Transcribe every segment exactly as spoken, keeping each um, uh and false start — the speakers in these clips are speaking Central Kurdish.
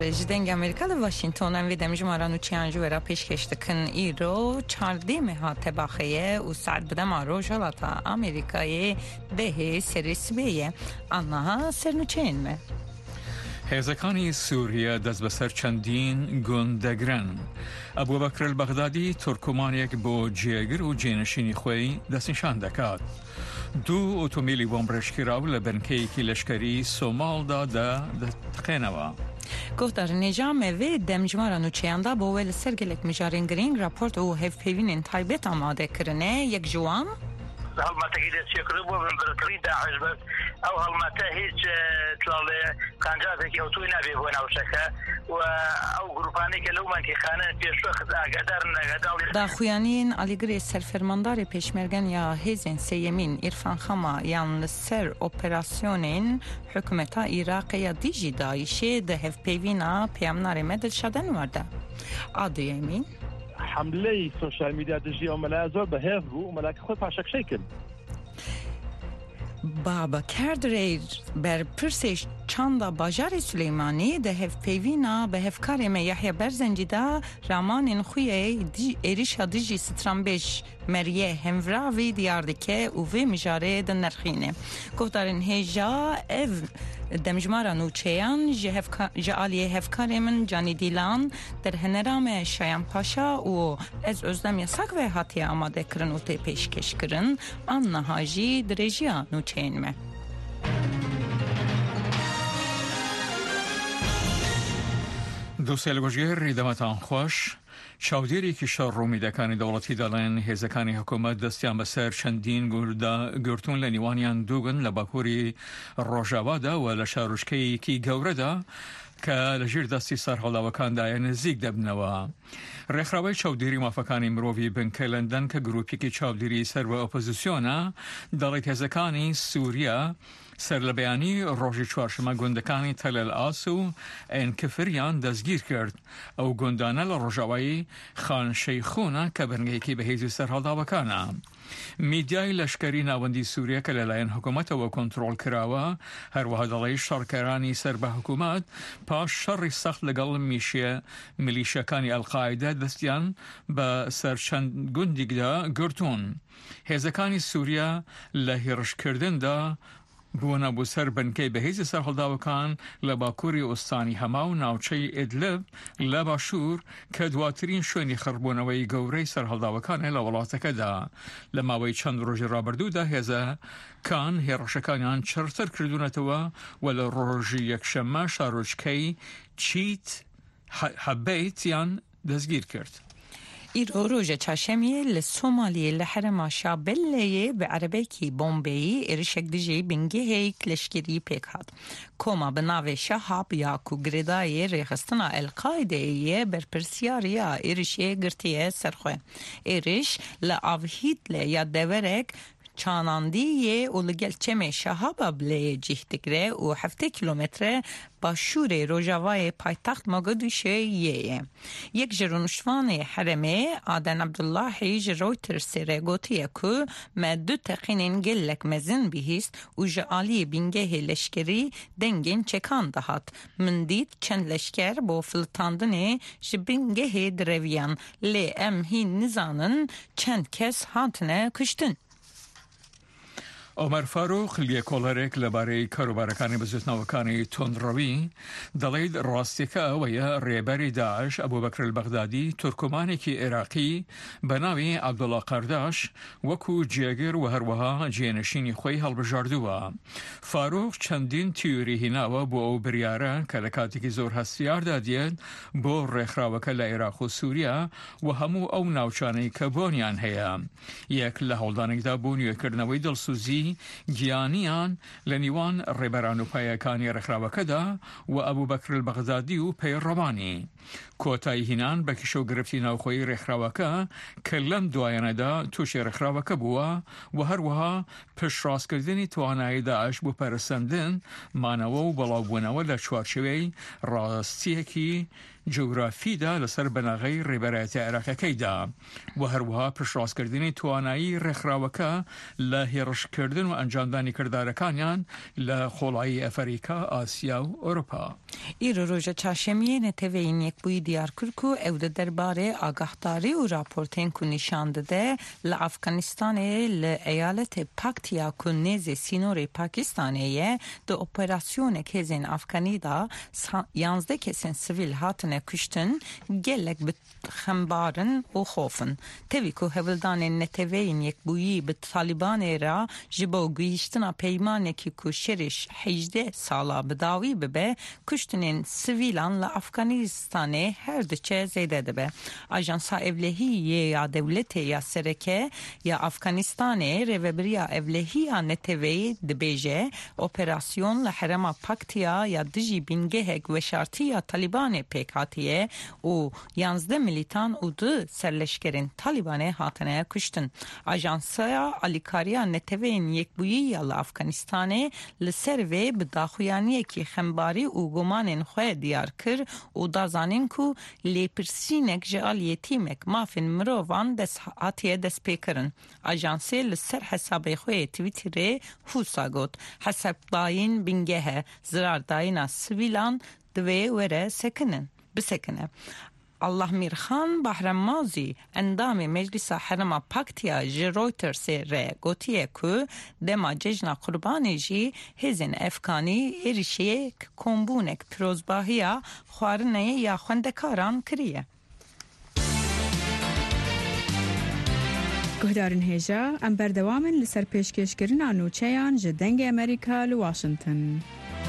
Prezident Amerika li Washington'dan ve demjimara nûçiyan ji wera pêşkêş dikin îro çardê meha tebaxeye û saet bidema rojhilata Amerîkayê dehê serê sibê ye. Annaha sernûçeyên me. هێزەکانی سووریا دەست بەسەر چەندین گوند دەگرن. ئەبوبەکر البەغدادی تورکمانێک بۆ جێگر و جێنشینی خۆی دەستنیشان دەکات. دوو ئۆتۆمبیلی بۆمبڕێژکراو لە بنکەیەکی لەشکەری سۆماڵدا دەتەقێنەوە. Guhdarînêja me vê demjimara nûçeyan da bo we li ser gelek mijarên giring raport û hevpêvînên taybet amade kirine yek ji wan هەڵمەتەکەی دەستێکرد بۆ بنبرکردنی داعش بەس ئەو هەڵمەتە هیچ تڵێ قانجاتێکی ئەوتوی نابێ بۆ ناوچەکە و ئەو گروپانێک کە لەو مانکیخانە پێشوەخت ئاگادارن نەگەداڵ daxuyanîn alîgirê serfermandarê pêşmergen ya hêzên sêyemîn İrfan Xama yan li ser operasyonên hikûmeta Iraqê ya dijî Daişê di hevpêvîna peyamnarê me dilşadan warde. Adiyemîn حمله سوشال میدیا دژی ئەو مەلایە زۆر بەهێز بوو و مەلایەکە خۆی پاشەکشەی کرد. Babakerdirê berpirsê çanda bajarê Süleymanî de hevpêvîna bi hevkarê me Yahya Berzencî da ramanên xwe êrişa dijî Stranbêj Meriye hemviravî diyar dike û vê mijarê di nerxîne. Guhdarên hêja ev demjimara nûçeyan ji aliyê hevkarê min Canî Dîlan derhenera me Şayan Paşa û ez Özlem Yasak ve hatiye amadekirin û tê pêşkêşkirin anniha jî dirêjiya nûçeyên me. دووسێ لە گۆژگێڕی دەمەتان خۆش چاودێرێکی شەڕ ڕوومیدەکانی دەوڵەتی دەڵێن هێزەکانی حکوومەت دەستیان بەسەر چەندین گرتوون لە نیوانیان دووگن لە باکووری ڕۆژاوادا و لە شارۆچکەیەکی گەورەدا کە لە ژێر دەستی سەرهەڵداوەکاندایە نزیک دەبنەوە. ڕێکخراوەی چاودێری مافەکانی مرۆڤی بنکە لەندەن کە گروپێکی چاودێری سەر بە ئۆپۆزیسیۆنە دەڵێت هێزەکانی سووریا سەر لە بەیانی ڕۆژی چوارشەمە گوندەکانی تەلەل ئاس و ئێنکفریان دەستگیر کرد. ئەو گوندانە لە ڕۆژاوایی خان شەیخونە کە بەرگەیەکی بەهێزی سەرهەڵداوەکانە. میدیای لەشکەری ناوەندی سووریا کە لەلایەن حکوومەتەوە کۆنتڕۆڵ کراوە هەروەها دەڵێ شەڕکەرانی سەر بە حکوومەت پاش شەڕی سەخت لەگەڵ میشیە میلیشەکانی ئەلقاعیدە دەستیان بە سەر چەند گوندێکدا گرتوون. هێزەکانی سووریا لە هێرشکردندا بوونە بۆ سەر بنکەی بەهێزی سەرهەڵداوەکان لە باکووری ئۆستانی هەما و ناوچەی ئیدلب لە باشوور کە دواترین شوێنی خڕبوونەوەی گەورەی سەرهەڵداوەکانە لە وڵاتەکەدا. لە ماوەی چەند ڕۆژی ڕابردوودا هێزەکان هێڕەشەکانیان چرتر کردوونەتەوە و لە ڕۆژی یەکشەممە شارۆچکەی چیت حەبەیتیان دەستگیر کرد. îro roja çarşemiyê li Somaliyê li herêma Şabelleyê bi erebekî bombeyî êrişek dijî bingehek leşkerî pêk hat. Koma bi navê Şehab ya ku girêdayê rêxistina El-Qaideyê berpirsyariya êrişê girtiye serxwe. Êriş li Avhîdlê ya deverek çanandiyê û li gel çemê Şehaba bileyê cih digre û heft kilometre başûrê Rojavayê paytaxt Mogadîşoyê ye. Yek ji rûniştvanê herêmê Aden Abdullahî ji Reutersê re gotiye ku me du teqînên gelek mezin bihîst û ji aliyê bingehê leşkerî dengên çekan dihat. Min dît çend leşker bo filtandinê ji bingehê direviyan lê em hîn nizanin çend kes hatine kuştin. ئۆمەر فاروق لێکۆڵەرێک لەبارەی کەروبارەکانی بەزوتنەوەکانی تۆندڕەوی دەڵێت ڕاستیەکە ئەوەیە ڕێبەری داعش ئەبوبەکر البەغدادی تورکمانێکی عێراقی بە ناوی عەبدوڵڵا قەرداش وەکو جێگر و هەروەها جێنشینی خۆی هەڵبژاردووە. فاروق چەندین تیۆری هیناوە بۆ ئەو بریارە کە لە کاتێکی زۆر هەستیاردا دێت بۆ ڕێکخراوەکە لە عێراق و سووریا و هەموو ئەو ناوچانەی کە بۆنیان هەیە. یەک لە هەوڵدانێکدا بۆ نوێکردنەوەی دڵسوزی گیانیان لە نیوان ڕێبەران و پایەکانی ڕێکخراوەکەدا و ئەبوبەکر البەغدادی و پەیڕەوانی. کۆتایی هینان بە کیشە و گرفتی ناوخۆیی ڕێکخراوەکە کە لەم دوایەنەدا تووشی ڕێکخراوەکە بووە و هەروەها پشتڕاستکردنی توانایی داعش بۆ پەرسەندن مانەوە و بەڵاوبوونەوە لە چوارچێوەی ڕاستیەکی جغرافیدا لەسەر بەناغەی ڕێبەرایەتی عێراقەکەیدا و هەروەها پشتڕاستکردنی توانایی ڕێکخراوەکە لە هێرشکردن و ئەنجامدانی کردارەکانیان لە خۆڵایی ئەفریقا، ئاسیا و ئەوروپا. ایرو روژا چاشمیه نتوین یک بوی دیار کرکو او ده درباره آگاهداری و راپورتین کو نشان داده لافغانستان لایالت پاکتیا کو نیز سینور پاکستانیه ده اپراسیون کزین افغانی دا یانزده کسین سویل هاتنه کشتن گلک به خمبارن و خوفن توی کو هولدان نتوین یک بویی به طالبان را جبو گویشتنا پیمانه کی کو شرش هجده سالا بداوی ببه کشتنین سویلان لافغانستانه هر دچه زیده ده به آژانسا اولهی یا دولت یا سرکه یا افغانستانه روبریا اولهی یا نتوی دبیجه اپراسیون لحرم پاکتیا یا دجی بینگه گوشارتی یا طالبان پیکاتیه و یانزده ملیتان و دو سرلشکرین طالبانه هاتنه کشتن آژانسا الیکاریا نتوین یک بویی یا لافغانستانه لسروی بداخویانی کی خمباری و گمان خواه دیار کر و دازانین کو لیپرسینک جعال یتیمک مافین مروان دست هاتیه دست پیکرن آجانسی لسر حساب خواه تویتره حوصا گود حساب داین بینگه زرار داینا سویلان دوی وره سکنن بسکنه الله میرخان بحرمازی اندام مجلس حرم پاکتیا جی رویترز ره گوتیه که دما ججنا قربانی جی هزین افکانی ایرشیه کمبونک پروزباهیا خوارنه یا خوندکاران کریه. گهدارن هجا ام بردوامن لسر پیشکشکرین آنوچهان جدنگ امریکا لواشنطن.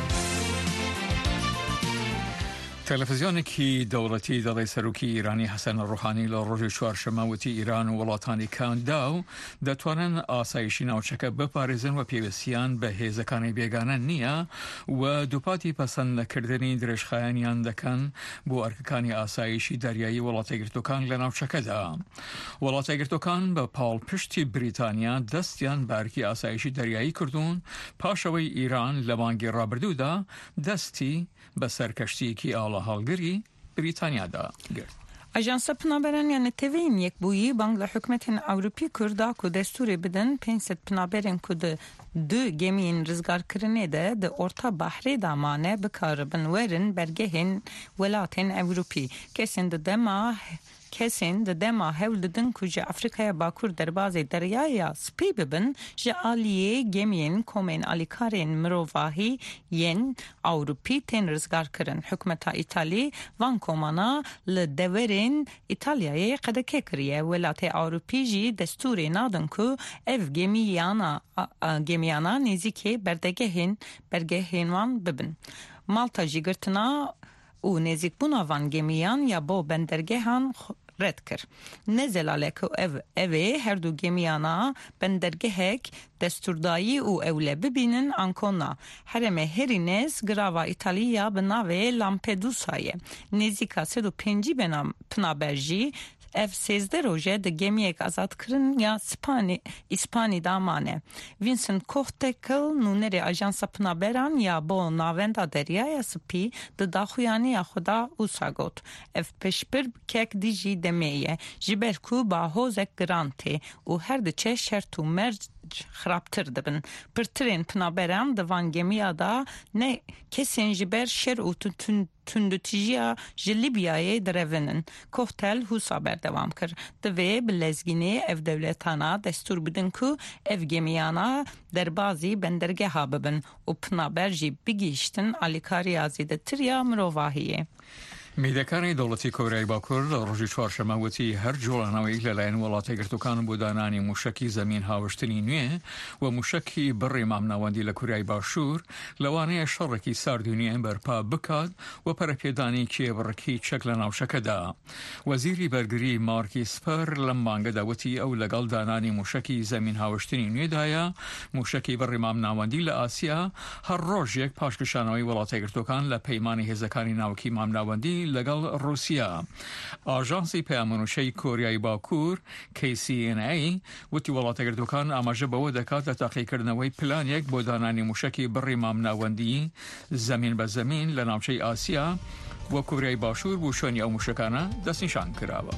تلفزیونی که دولتی دلی سروکی ایرانی حسن روحانی لروج چهارشنبه وتی ایران و ولاتانی کانداو دتوانن آسایشی ناوچک بپارزن و پیوستیان به هیزکانی بیگانه نیا و دوپاتی پسند کردنی درشخایانیان دکن بو ارکانی آسایشی دریایی ولات گرتوکان لناوچک دا ولات گرتوکان به پال پشتی بریتانیا دستیان برکی آسایشی دریایی کردون پاشوی ایران لبانگی رابردو دا دستی به سرکشتی که آلا هالگری بریتانیا دا گرد. آژانس پنابران یا نتوین یک بویی بانگل حکمت اوروپی کرده که دستور بدن پنست پنابران که ده دو گمین رزگار کرنه ده ده ارتا بحری دامانه بکاربن ورن برگهن ولاتن اوروپی کسین ده دما کسین ده دما هول ددن کجا افریقای باکور در باز دریایا سپی ببن جالیه گمین کومین آلیکارین مروواهی ین اوروپی تن رزگار کرن حکمت ایتالی وان کومانا لدورین ایتالیای قدکه کریه ولات اوروپی جی دستوری نادن که اف گمیانا گمیانا نزیکی بردگهین برگهینوان ببن مالتا جیگرتنا و نزیک بونا وان گمیان یا بو بندرگهان رد کر نزلاله که او اوه هر دو گمیانا بندرگهک دستوردایی او اوله ببینن آنکونا حرمه هرینز گراوا ایتالیا بناوه لامپدوسایه نزیکا سدو پنجی بنام پنابرجی اف سیزده روژه ده گمیک آزاد کرن یا سپانی اسپانی دامانه وینسنت کوختکل نونری آژانس پنابران یا با ناوندا دریای سپی ده داخویانی یا خدا اوساگوت اف پشپر کک دیجی دمیه جبر کو با هوزک گرانتی و هر ده چه شرط و مرج خرابتر دبن پرترین پنابران ده وانگمیا دا نه کسین جبر شر و تون تندوتیجیا جلیبیای درونن کوختل حسا بردوام کرد دوی بلزگینه اف دولتانا دستور بدن که اف گمیانا در بازی بندرگه ها ببن و پنابر جی بگیشتن آلیکاری آزیده تریا مروواهیه میدەکانی دەوڵەتی کۆریای باکوور لە ڕۆژی چوارشەممە وتی هەر جۆڵانەوەی لەلایەن وڵاتە گرتوەکان بۆ دانانی موشکی زەمین هاوشتنی نوێ و موشکی بڕی مامناوەندی لە کوریای باشوور لەوانەیە شەڕێکی ساردونیە بەرپا بکات و پەرەپێدانی کێبڕکی چەک لە ناوچەکەدا. وەزیری بەرگری مارکی سپەر لەم مانگەدا وتی ئەو لەگەڵ دانانی موشکی زەمین هاوشتنی نوێدایە موشکی بڕی مامناوەندی لە ئاسیا هەر ڕۆژێک پاشکشانەوەی وڵاتە گرتوەکان لە پەیمانی هێزەکانی ناوکی مامناوەندی لەگەڵ رووسیا. ئاژانسی پەیامەنووشەی کۆریای باکوور کی سی ئێن ئەی وتی وڵاتەگرتوەکان ئاماژە بەوە دەکات لە تاقیکردنەوەی پلانێک بۆ دانانی موشکی بڕی مامناوەندی زەمین بە زەمین لە ناوچەی ئاسیا و کۆریای باشوور بۆ شوێنی ئەو موشکانە دەستنیشان کراوە.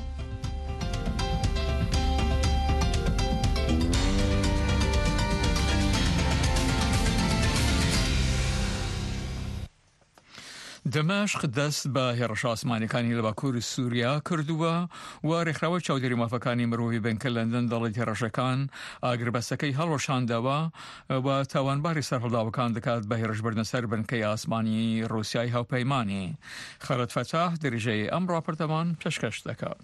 دمشق دەست بە هێرش ئاسمانیەکانی لە باکووری سووریا کردووە و ڕێکخراوە چاودێری مافەکانی مرۆڤی بنکە لەندەن دەڵێت هێرشەکان ئاگربەستەکەی هەڵوەشاندەوە و تاوانباری سەرهەڵداوەکان دەکات بە هێرشبردنە سەر بنکەی ئاسمانی رووسیای هاوپەیمانی. خەرت فەتاح دریژەی ئەم ڕاپۆرتەمان پێشکەش دەکات.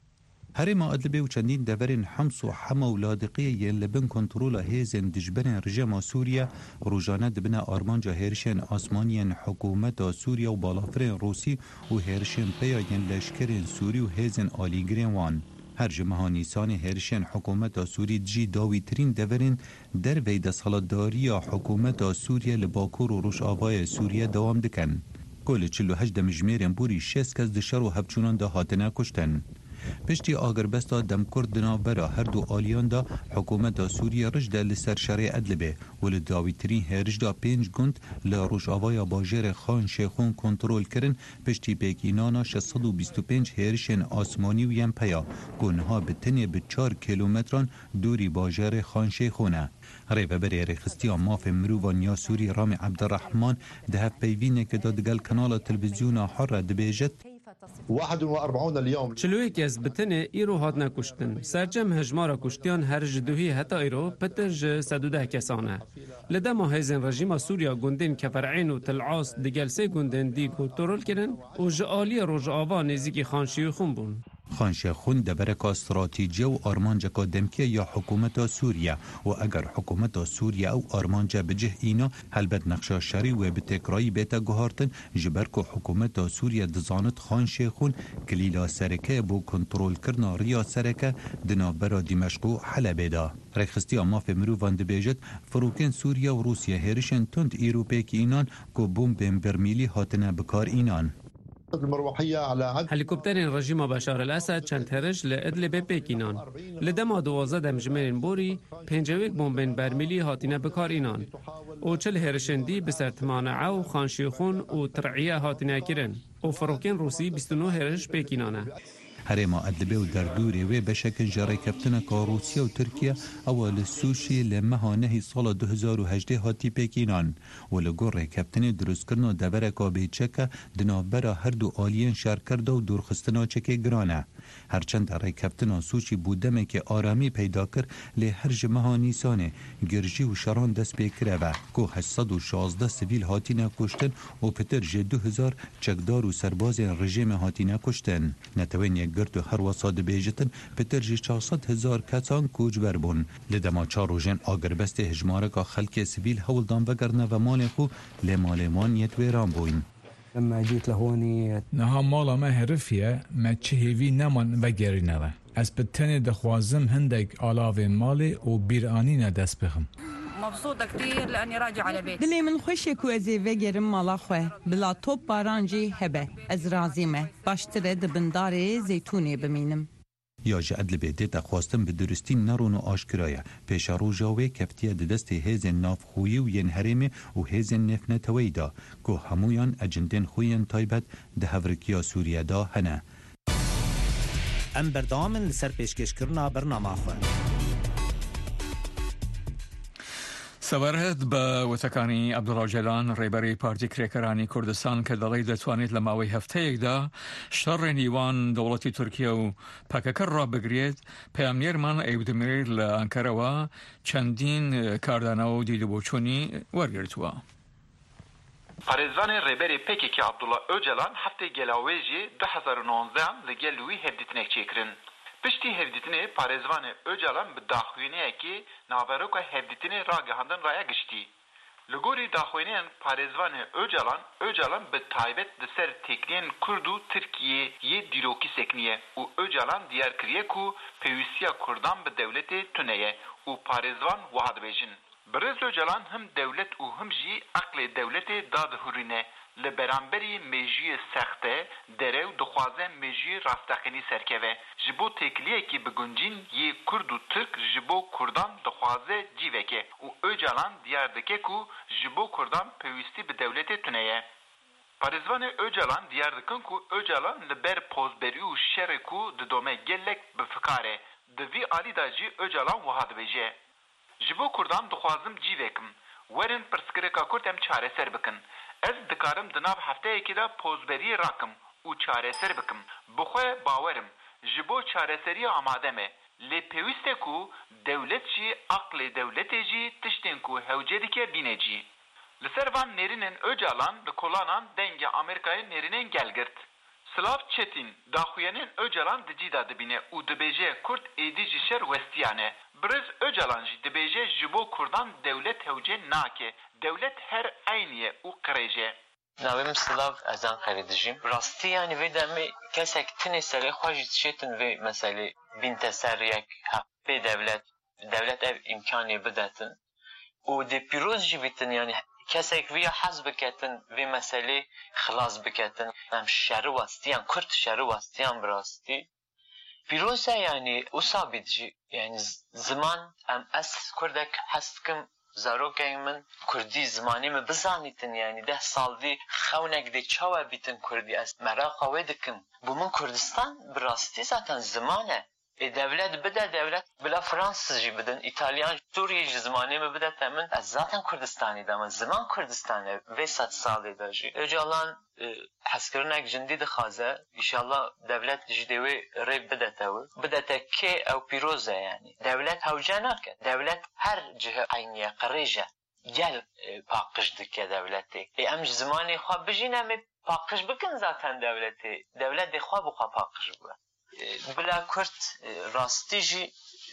هەرێما ئەدلبێ و چەندین دەڤەرên حەمس و حەمە و لادقەیەیان لە بن کۆنتڕۆلا هێزên dijberên rejêma Sûriya rojane dibine armanca hêrişên asmaniyên hikûmeta Sûriya û balafirên Rûsî û hêrişên peya yên leşkerên Sûrî û hêzên alîgirên wan. Her ji meha Nîsanê hêrişên hikûmeta Sûrî jî dawîtirîn deverên dervey desthilatdariya hikûmeta Sûriya li Bakur û Rojavayê Sûriye dewam dikin. Ku li çil û heşt demijmêrên borî şêst kes di şer û hevçûnan de hatine kuştin. پشتی آگربستا دمکرد دنابرا هر دو آلیان دا حکومت سوریه رجده لسر شرع ادلبه ولی داویترین هرج دا پینج گند لروشاوای باجر خان شیخون کنترول کرن پشتی پیکینانا شصد و بیست و پنج هرشن آسمانی و یم پیا گنها بتنی به چار کیلومتران دوری باجر خان شیخونه. ریوبری رخصتیا ماف مروان سوری رام عبدالرحمن ده پیوینه که دادگل کانال تلویزیون حر دبیجت واحد وأربعين اليوم چلویک از بتنه ایرو هات نکشتن سرجم هجمارا کشتیان هر جدوهی حتی ایرو پتر ج سدوده کسانه لدما هیزن رژیم سوریا گندین کفرعین و تلعاس دیگل سه گندین دی کنترل کردن و جالی روز آوا نزدیکی خانشی خون بون. خانشیخون دبرک استراتیجی و آرمانجا دمکیه یا حکومت سوریه و اگر حکومت سوریه او آرمانجا بجه اینا هلبت نقشه شری و به تکرایی بیتا گوهارتن جبر که حکومت سوریه دزانت خانشیخون کلیلا سرکه بو کنترول کرنا ریا سرکه دنا برا دمشق و حلبه دا. رخصتی ماف مروان دبیجت فروکن سوریه و روسیه هرشن تند ایروپی که اینان که بوم برمیلی هاتنه بکار اینان. المروحية على هلیکوپترین رژیم بشار الاسد چند هرش لادلب پیکینان لدما دوازده دمجمرین بوری پنجویک بمبین برمیلی هاتینه بکار اینان او چل هرشندی بسر تمانعه و خانشیخون و ترعیه هاتینه کرن و فروکن روسی بیست و نه هرش پیکینانه. هرما ادلبه و دردوری و بشکل جاری کفتن که روسیه و ترکیه اول سوشی لمه نهی سال دو هزار و هجده هاتی پیکینان و لگور کفتن درست کرن و دبرکا بیچکه دنابرا هر دو آلیین شر کرده و دورخستنا چکه گرانه. هرچند رای کفتن سوشی بودمه که آرامی پیدا کر لی هر جمعه نیسانه گرجی و شران دست بکره و که هشتصد و شازده سویل هاتی نکشتن و پتر جه دو هزار چکدار و سرباز رژیم هاتی نکشتن. نتوین یک گرد و هر وساد بیجتن پتر جه چهارصد هزار کسان کوچ بربون. لدما چار روژن آگربست هجماره که خلک سویل هولدان وگرنه و مال خو لمالمان یتویران بوین. لما جيت لهوني نها مالا ما هرفيه ما تشهيوي نمان وگرينه از بتني دخوازم هندك آلاوين مالي و بيرانينا دست بخم. مبسوطة كتير لأني راجع على بيت. دلي من خوشي كو ازي وگرم مالا خواه بلا توب بارانجي هبه از رازيمه باشتره دبنداري زيتوني بمينم. یا جه ادل بیده تا خواستم به درستی نرون و آشکرایه پیشا رو جاوه کفتیه ده دست هیزن ناف خویی و ین هرمه و هیزن نفنتوی دا که همویان اجندن خویین تایبت ده هورکیا سوریه دا هنه. ام بردامن لسر پیشکش کرنا برنامه خواه. سەوارهێت بە وتەکانی عەبدوڵڵا جەلان ڕێبەری پارتی کرێکەرانی کوردستان کە دەڵێ دەتوانێت لە ماوەی هەفتەیەکدا شەڕی نیوان دەوڵەتی تورکیە و پاکەکە ڕابگرێت. پەیامنێرمان ئەیودمیر لە ئەنکەرەوە چەندین کاردانەوە و دیدەبۆچوونی وەرگرتووە. پارێزانê rêberê pêkekî Abdullah Öcalan heftê gelawê jî du hezar û nonzdeh li gel wî hevdîtinek çêkirin. Piştî hevdîtinê parêzvanê Öcalan bi daxuyaniyekê naveroka hevdîtinê ragihandin raya giştî. Li gorî daxuyaniyên parêzvanê Öcalan, Öcalan bi taybet di ser têkiliyên Kurd û Tirkiyeyê dîrokî sekiniye û Öcalan diyar kiriye ku pêwîstiya Kurdan bi dewletê tune ye û parêzvan wiha dibêjin. Birêz Öcalan him dewlet û him jî eqlê dewletê da dihurîne. Li beramberî mejiyê sexte derew dixwaze mejiyê rasteqînî serkeve. Ji bo têkiliyekî biguncîn yê Kurd û Tirk ji bo Kurdan dixwaze cîveke û Öcalan diyar dike ku ji bo Kurdan pêwîstî bi dewletê tune ye. Parêzvanê Öcalan diyar dikin ku Öcalan li ber pozberî û şerê ku didome gelek bi fikar e. Di vî alî da jî Öcalan wiha dibêje. Ji bo Kurdan dixwazim cîvekim. Werin pirsgirêka Kurd em çareser bikin. Ez dikarim di nav hefteyekî de pozberiyê rakim û çareser bikim. Bi xwe bawerim ji bo çareseriya amade me. Lê pêwîst e ku dewlet jî aqlê dewletê jî tiştên ku hewce dike bîne cî. Li ser van nêrînên Öcalan li kolanan dengê Amerîkayê nêrînên gelgirt. Slav Çetin daxuyanên Öcalan di cî da dibîne û dibêje Kurd êdî ji şer westiyane. Birêz Öcalan jî dibêje ji bo Kurdan dewlet hewce nake. Dewlet her eyniye û qirêje. Navim Slav ez Ankara'da dijîm. Rastî yani vê demê kesek tinê serê xwe jî dişêtin vê meselê bîn te ser yek heqê devlet devlet ev imkanê bidetin û dê pîroz jî bîtin yani kesek vîya hez biketin vê meselê xilas biketin. Em şerî westiyan Kurd şerî westiyan bi rastî. Pîroz e yani wisa bî dijî yani ziman em ez Kurdek hez dikim zarokên min Kurdî zimanê me bizanîtin yani deh sal vê xewnek dê çawa bîtin Kurdî ez meraqa wê dikim. Bu min Kurdistan bi rastî zaten ziman e. E devlet bide devlet bila Fransız jî bidin, İtalyan, Suriye jî zimanê me bide temin. Ez zaten Kurdistanî de ama ziman Kurdistanê vê sed salê de jî. Öcalan hezkirinek jindî dixwaze, inşallah devlet jî dê wê rê bidete wê. Bidete kê ew pîroz e yani. Devlet hewce nake. Devlet her cihe eyniye qirêje. Gel paqij dike devletê. E em ji zimanê xwe bijîn em ê paqij bikin zaten devletê. Devlet dê xwe bi xwe paqij bike. Bila Kurd rastî jî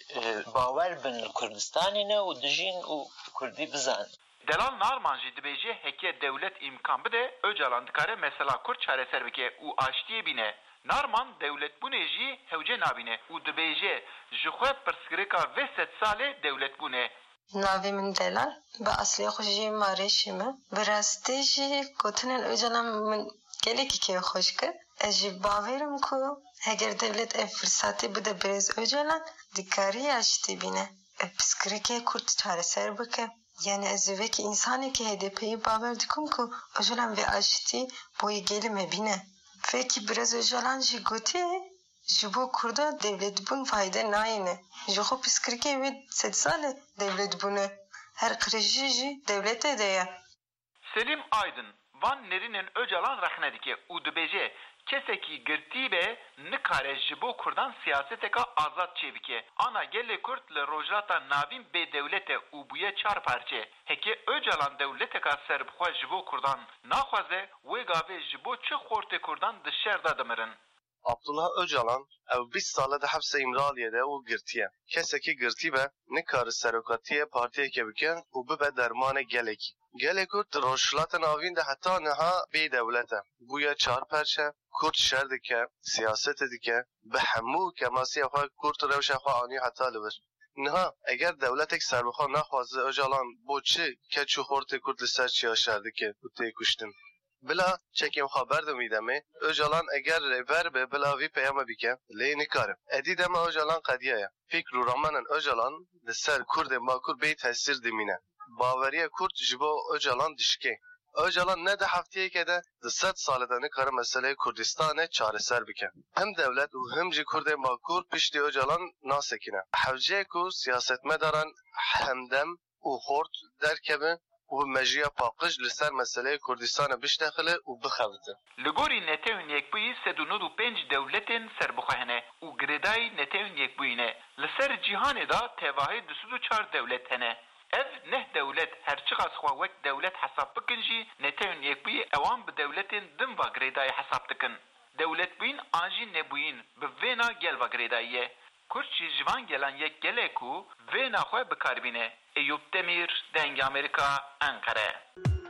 bawer bin Kurdistanê ne û dijîn û Kurdî bizan. Delal Narman jî dibêje heke dewlet imkan bide Öcalan dikare mesela Kurd çareser bike û aştiyê bîne. Narman dewletbûnê jî hewce nabîne û dibêje ji xwe pirsgirêka vê sed salê dewletbûnê. Navê min Delal, bi asliyê xwe jî Marêşê me. Bi rastî jî gotinên Öcalan min gelekî kêfxweş kir. Ez jî bawerim ku eger devlet ev fırsatı bide Birêz Öcalan dikariye aştî bîne. Ev pirsgirêkê Kurd çareser bike. Yani ez vekî insanekî H D P'yê bawer dikim ku Öcalan vê aştî boyê gelê me bîne. Vekî Birêz Öcalan jî gotiye ji bo Kurda devletbûn fayde nayêne. Ji xwe pirsgirêkê wê sed salê devletbûne. Her qirêjî jî devletê de ye. Selim Aydın van nerînên Öcalan rexne dike û dibêje kesekî girtî be nikare ji bo Kurdan siyaseteka azad çêbike. Ana gelê Kurd li rojhilata navîn bê dewlet e û bûye çar parçe. Heke Öcalan dewleteka serbixwe ji bo Kurdan naxwaze wê gavê ji bo çi xortê Kurdan di şer de dimirin. Abdullah Öcalan ev bîst sale di hepsê İmraliyê de û girtiye. Kesekî girtî be nikare serokatiye partiyeke bike û bibe dermanê gelekî. Gelê Kurd rojhilata navîn de heta niha bê dewlet e. Bûye çar perçe, Kurd şer dike, siyasetê dike, bi hemû kemasiya xwe Kurd rewşa xwe anî heta li wir. Niha eger dewletek serbixwe naxwaze Öcalan bo çi keç û xortê Kurd li ser çiya şer dike û tê kuştin. Bila çekêm xwe berdimî demê Öcalan eger rêber be bila vî peyama bike lê nikarim. Edî dema Öcalan qediye ye. Fikr û ramanên Öcalan li ser Kurdên bakur bê tesîr dimîne. Baveriya Kurd ji bo Öcalan dişkê. Öcalan ne de hefteyeke de di sed salê de nikare meseleyê Kurdistanê çareser bike. Hem devlet û hem jî Kurdên bakur piştî Öcalan nasekine. Hewceyek û siyasetmedaran hemdem û xort derkevin û mejiya paqij li ser meseleyê Kurdistanê biştexile û bixebitin. Li gorî netewên yekbûyî sed û nod û pênc dewletên serbixwe hene û girêdayî netewên yekbûyî ne. Li ser cîhanê da tevahî du sed û çar dewlet hene. Ev neh dewlet her çiqas xwe wek dewlet hesab bikin jî netewên yekbûyî ewan bi dewletên din va girêdayî hesab dikin. Dewletbûyîn an jî nebûyîn bi vêna gel va girêdayî ye. Kurd jî ji van gelan yek gelek û vêna xwe bikarbîne. Eyüp Demir, Dengê Amerîka, Ankara.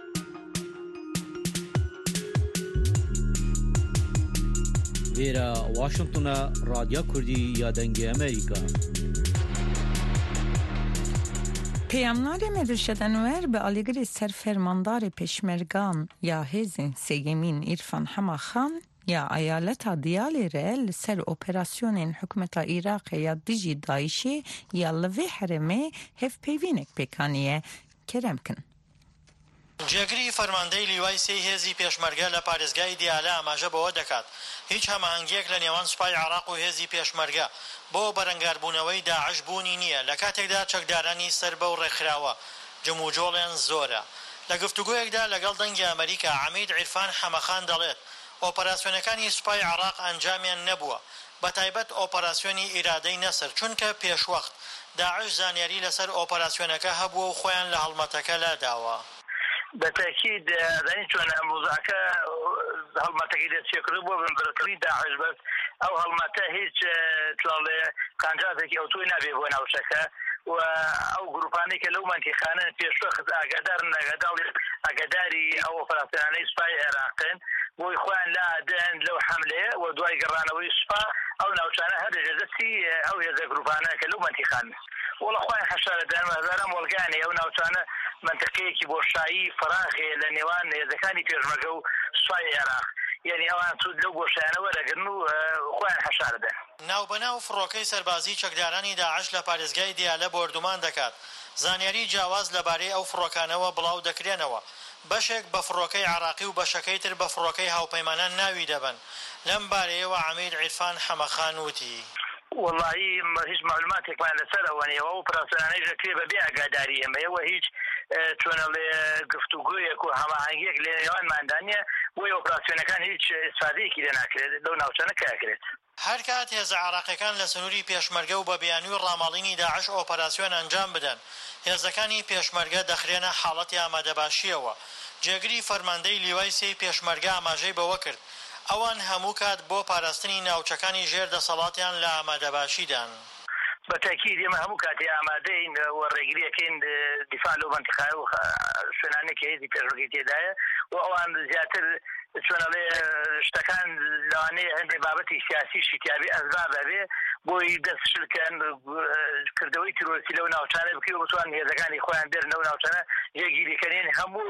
Vêra Washingtona Radya Kurdî ya Dengê Amerîka. Peyamnarê Mirşid Enwer bi alîgirê serfermandarê Pêşmergan ya Hêzên Sêyemîn İrfan Hema Xan ya eyaleta Diyalê re li ser operasyonên hikûmeta Iraqê ya dijî Daişê ya li vê herêmê hevpeyvînek pêkaniye. Kerem kin. جێگری فەرماندەی لیوای سێی هێزی پێشمەرگە لە پارێزگای دیالە ئاماژە بەوە دەکات هیچ هەماهەنگیەک لە نێوان سوپای عێراق و هێزی پێشمەرگە بۆ بەرەنگاربوونەوەی داعش بوونی نییە لە کاتێکدا چەکدارانی سەر بەو ڕێکخراوە جموجۆڵیان زۆرە لە گفتوگویەکدا لەگەڵ دەنگی ئەمریکا عەمید عیرفان حەمەخان دەڵێت ئۆپەراسیۆنەکانی سوپای عێراق ئەنجامیان نەبووە، بە تایبەت ئۆپەراسیۆنی ئیرادەی نەسر، چونکە پێشوەخت داعش زانیاری لەسەر ئۆپەراسیۆنەکە هەبووە و خۆیان لە هەڵمەتەکە لاداوە. بەتاکید دەنی چۆن ئەموزاکە هەڵمەتەکەی دەستپێکردن بۆ بنبرەکردنی داعش، بەس ئەو هەڵمەتە هیچ تڵێ قانجاتێکی ئەوتۆی نابێ بۆ ناوچەکە و ئەو گروپانەی کە لەو مانتیخانە پێشوەخت ئاگادارن ئاگاداڵی ئاگاداری ئەو ئۆپەراسیۆنانەی سوپای عێراقن بۆی خۆیان لادەن لەو حەملەیە و دوای گەڕانەوەی سوپا ئەو ناوچانە هەر دەستی ئەو هێزە گروپانە کە لەو مانتیخان وڵە خۆیان حەشارەدان هەزاران وەڵگانێ ئەو ناوچانە منطقەیەکی بۆشایی فراخێ لە نێوان هێزەکانی پێشمەرگە و سوپای عێراق، یعنی ئەوان سوود لەو گۆشایانەوە دەگرن و خۆیان حەشارەدەن. ناوبەناو فڕۆکەی سەربازی چەکدارانی داعش لە پارێزگای دیالە بۆردومان دەکات. زانیاری جیاواز لەبارەی ئەو فڕۆکانەوە بڵاو دەکرێنەوە. بەشێک بە فڕۆکەی عراقی و بەشەکەی تر بە فڕۆکەی هاوپەیمانان ناوی دەبن. لەم بارەیەوە عەمید عیرفان حەمەخان وتی: والله هیچ معلوماتێکمان لەسەر ئەوە نیە، ئەو ئۆپەراسیۆنانەی دەکرێت بەبێ ئاگاداری ئێمەیەوە هیچ چۆنەڵێ گفتوگویەک و هەماهەنگیەک لە نێوانماندا نیە، بۆی ئۆپەراسیۆنەکان هیچ ئیسفادەیەکی لێ ناکرێت لەو ناوچانە کاکرێت. هەر کات هێزە عێراقیەکان لە سنووری پێشمەرگە و بە بەیانی و ڕاماڵینی داعش ئۆپەراسیۆن ئەنجام بدەن، هێزەکانی پێشمەرگە دەخرێنە حاڵەتی ئامادەباشیەوە. جێگری فەرماندەی لیوای سێی پێشمەرگە ئاماژەی بەوە کرد ئەوان هەموو کات بۆ پاراستنی ناوچەکانی ژێر دەسەڵاتیان لە ئامادەباشیدان. بەتاکید ئێمە هەموو کاتی ئامادەین و ڕێگریەکەین دیفاع لەو منتیخایە و شوێنانێکی هێزی پێشمەرگەی تێدایە و ئەوان زیاتر چۆنەڵێ شتەکان لەوانەیە هەندێک بابەتی سیاسیشی تیابی ئەسباب بێ بۆی دەستشلکەن کردەوەی تیرۆریستی لەو ناوچانە بکەی و بتوان هێزەکانی خۆیان بێرن لەو ناوچانە یەکگیریکەنین هەموو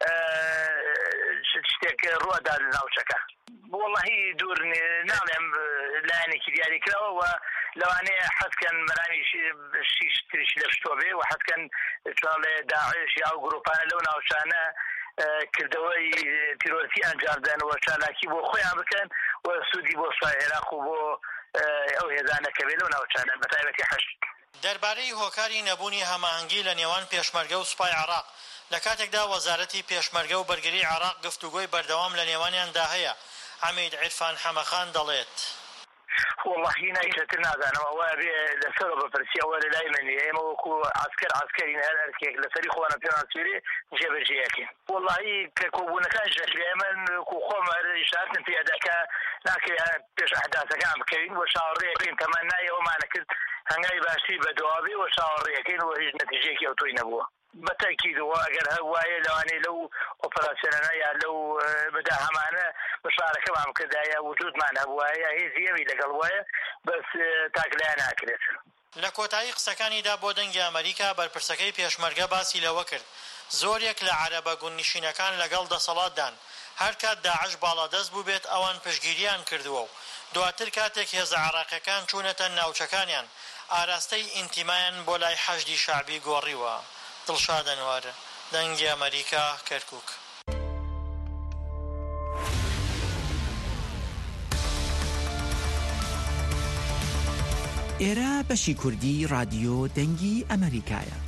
شتێک ڕوەدا لە ناوچەکە. وەڵڵاهی دوور ناڵێم لایەنێکی دیاری کراوە و لەوانەیە حەزکەن مەرانی شیش تریشی لە شتۆ بێ و حەزکەن چۆنڵێ داعش یا ئەو گروپانە لەو ناوچانە کردەوەی تیرۆریستی ئەنجامدەن و چالاکی بۆ خۆیان بکەن و سوودی بۆ سوپای عێراق و بۆ ئەو هێزانە کە بێ لەو ناوچانە بەتایبەتی حەشت. دەربارەی هۆکاری نەبوونی هەماهەنگی لە نێوان پێشمەرگە و سوپای عێراق لە کاتێکدا وەزارەتی پێشمەرگە و بەرگری عێراق گفتوگۆی بەردەوام لە نێوانیاندا هەیە. عەمید عیرفان حەمەخان دەڵێت: والله نایشتر نازانم ئەوە بێ لەسەر بەپرسی ئەوە لە لای منی ئێمە وەکو عسکەر عسکەرین هەر ئەرکێک لەسەری خۆوانە پێیان سوێرێ جێبەجێیەکەین. والله کە کۆبوونەکان شەکرێ من وەکو خۆم ئیشارەتم پێدەکە ناکەوێت پێش ئەحداثەکان بکەوین و چاوەڕێیەکەین تەمەنای ئەومانە کرد هەنگاوی باشی بەدەوابێ و چاوەڕێیەکەین و هیچ نەتیجەیەکی ئەوتۆی نەبووە. بەتاکید ئەگەر هەر وایە لەوانەیە لەو ئۆپەراسیۆنانە یا لەو بەدا هەمانە بەشارەکەمان کردایە وجودمان هەبووە یا هێزی ئەوی لەگەڵ وایە بەس تاکلایان ناکرێت. لە کۆتایی قسەکانیدا بۆ دەنگی ئەمریکا بەرپرسەکەی پێشمەرگە باسی لەوە کرد زۆرێک لە عەرەبە گوندنشینەکان لەگەڵ دەسەڵاتدان هەر کات داعش باڵادەست بوو بێت ئەوان پشگیریان کردووە و دواتر کاتێک هێزە عێراقیەکان چوونەتە ناوچەکانیان ئاراستەی ئینتیمایان بۆ لای حەشدی شەعبی گۆڕیوە. دڵشاد ئەنوار، دەنگی ئەمریکا، کەرکووک. ئێرە بەشی کوردی رادیۆ دەنگی ئەمریکایە.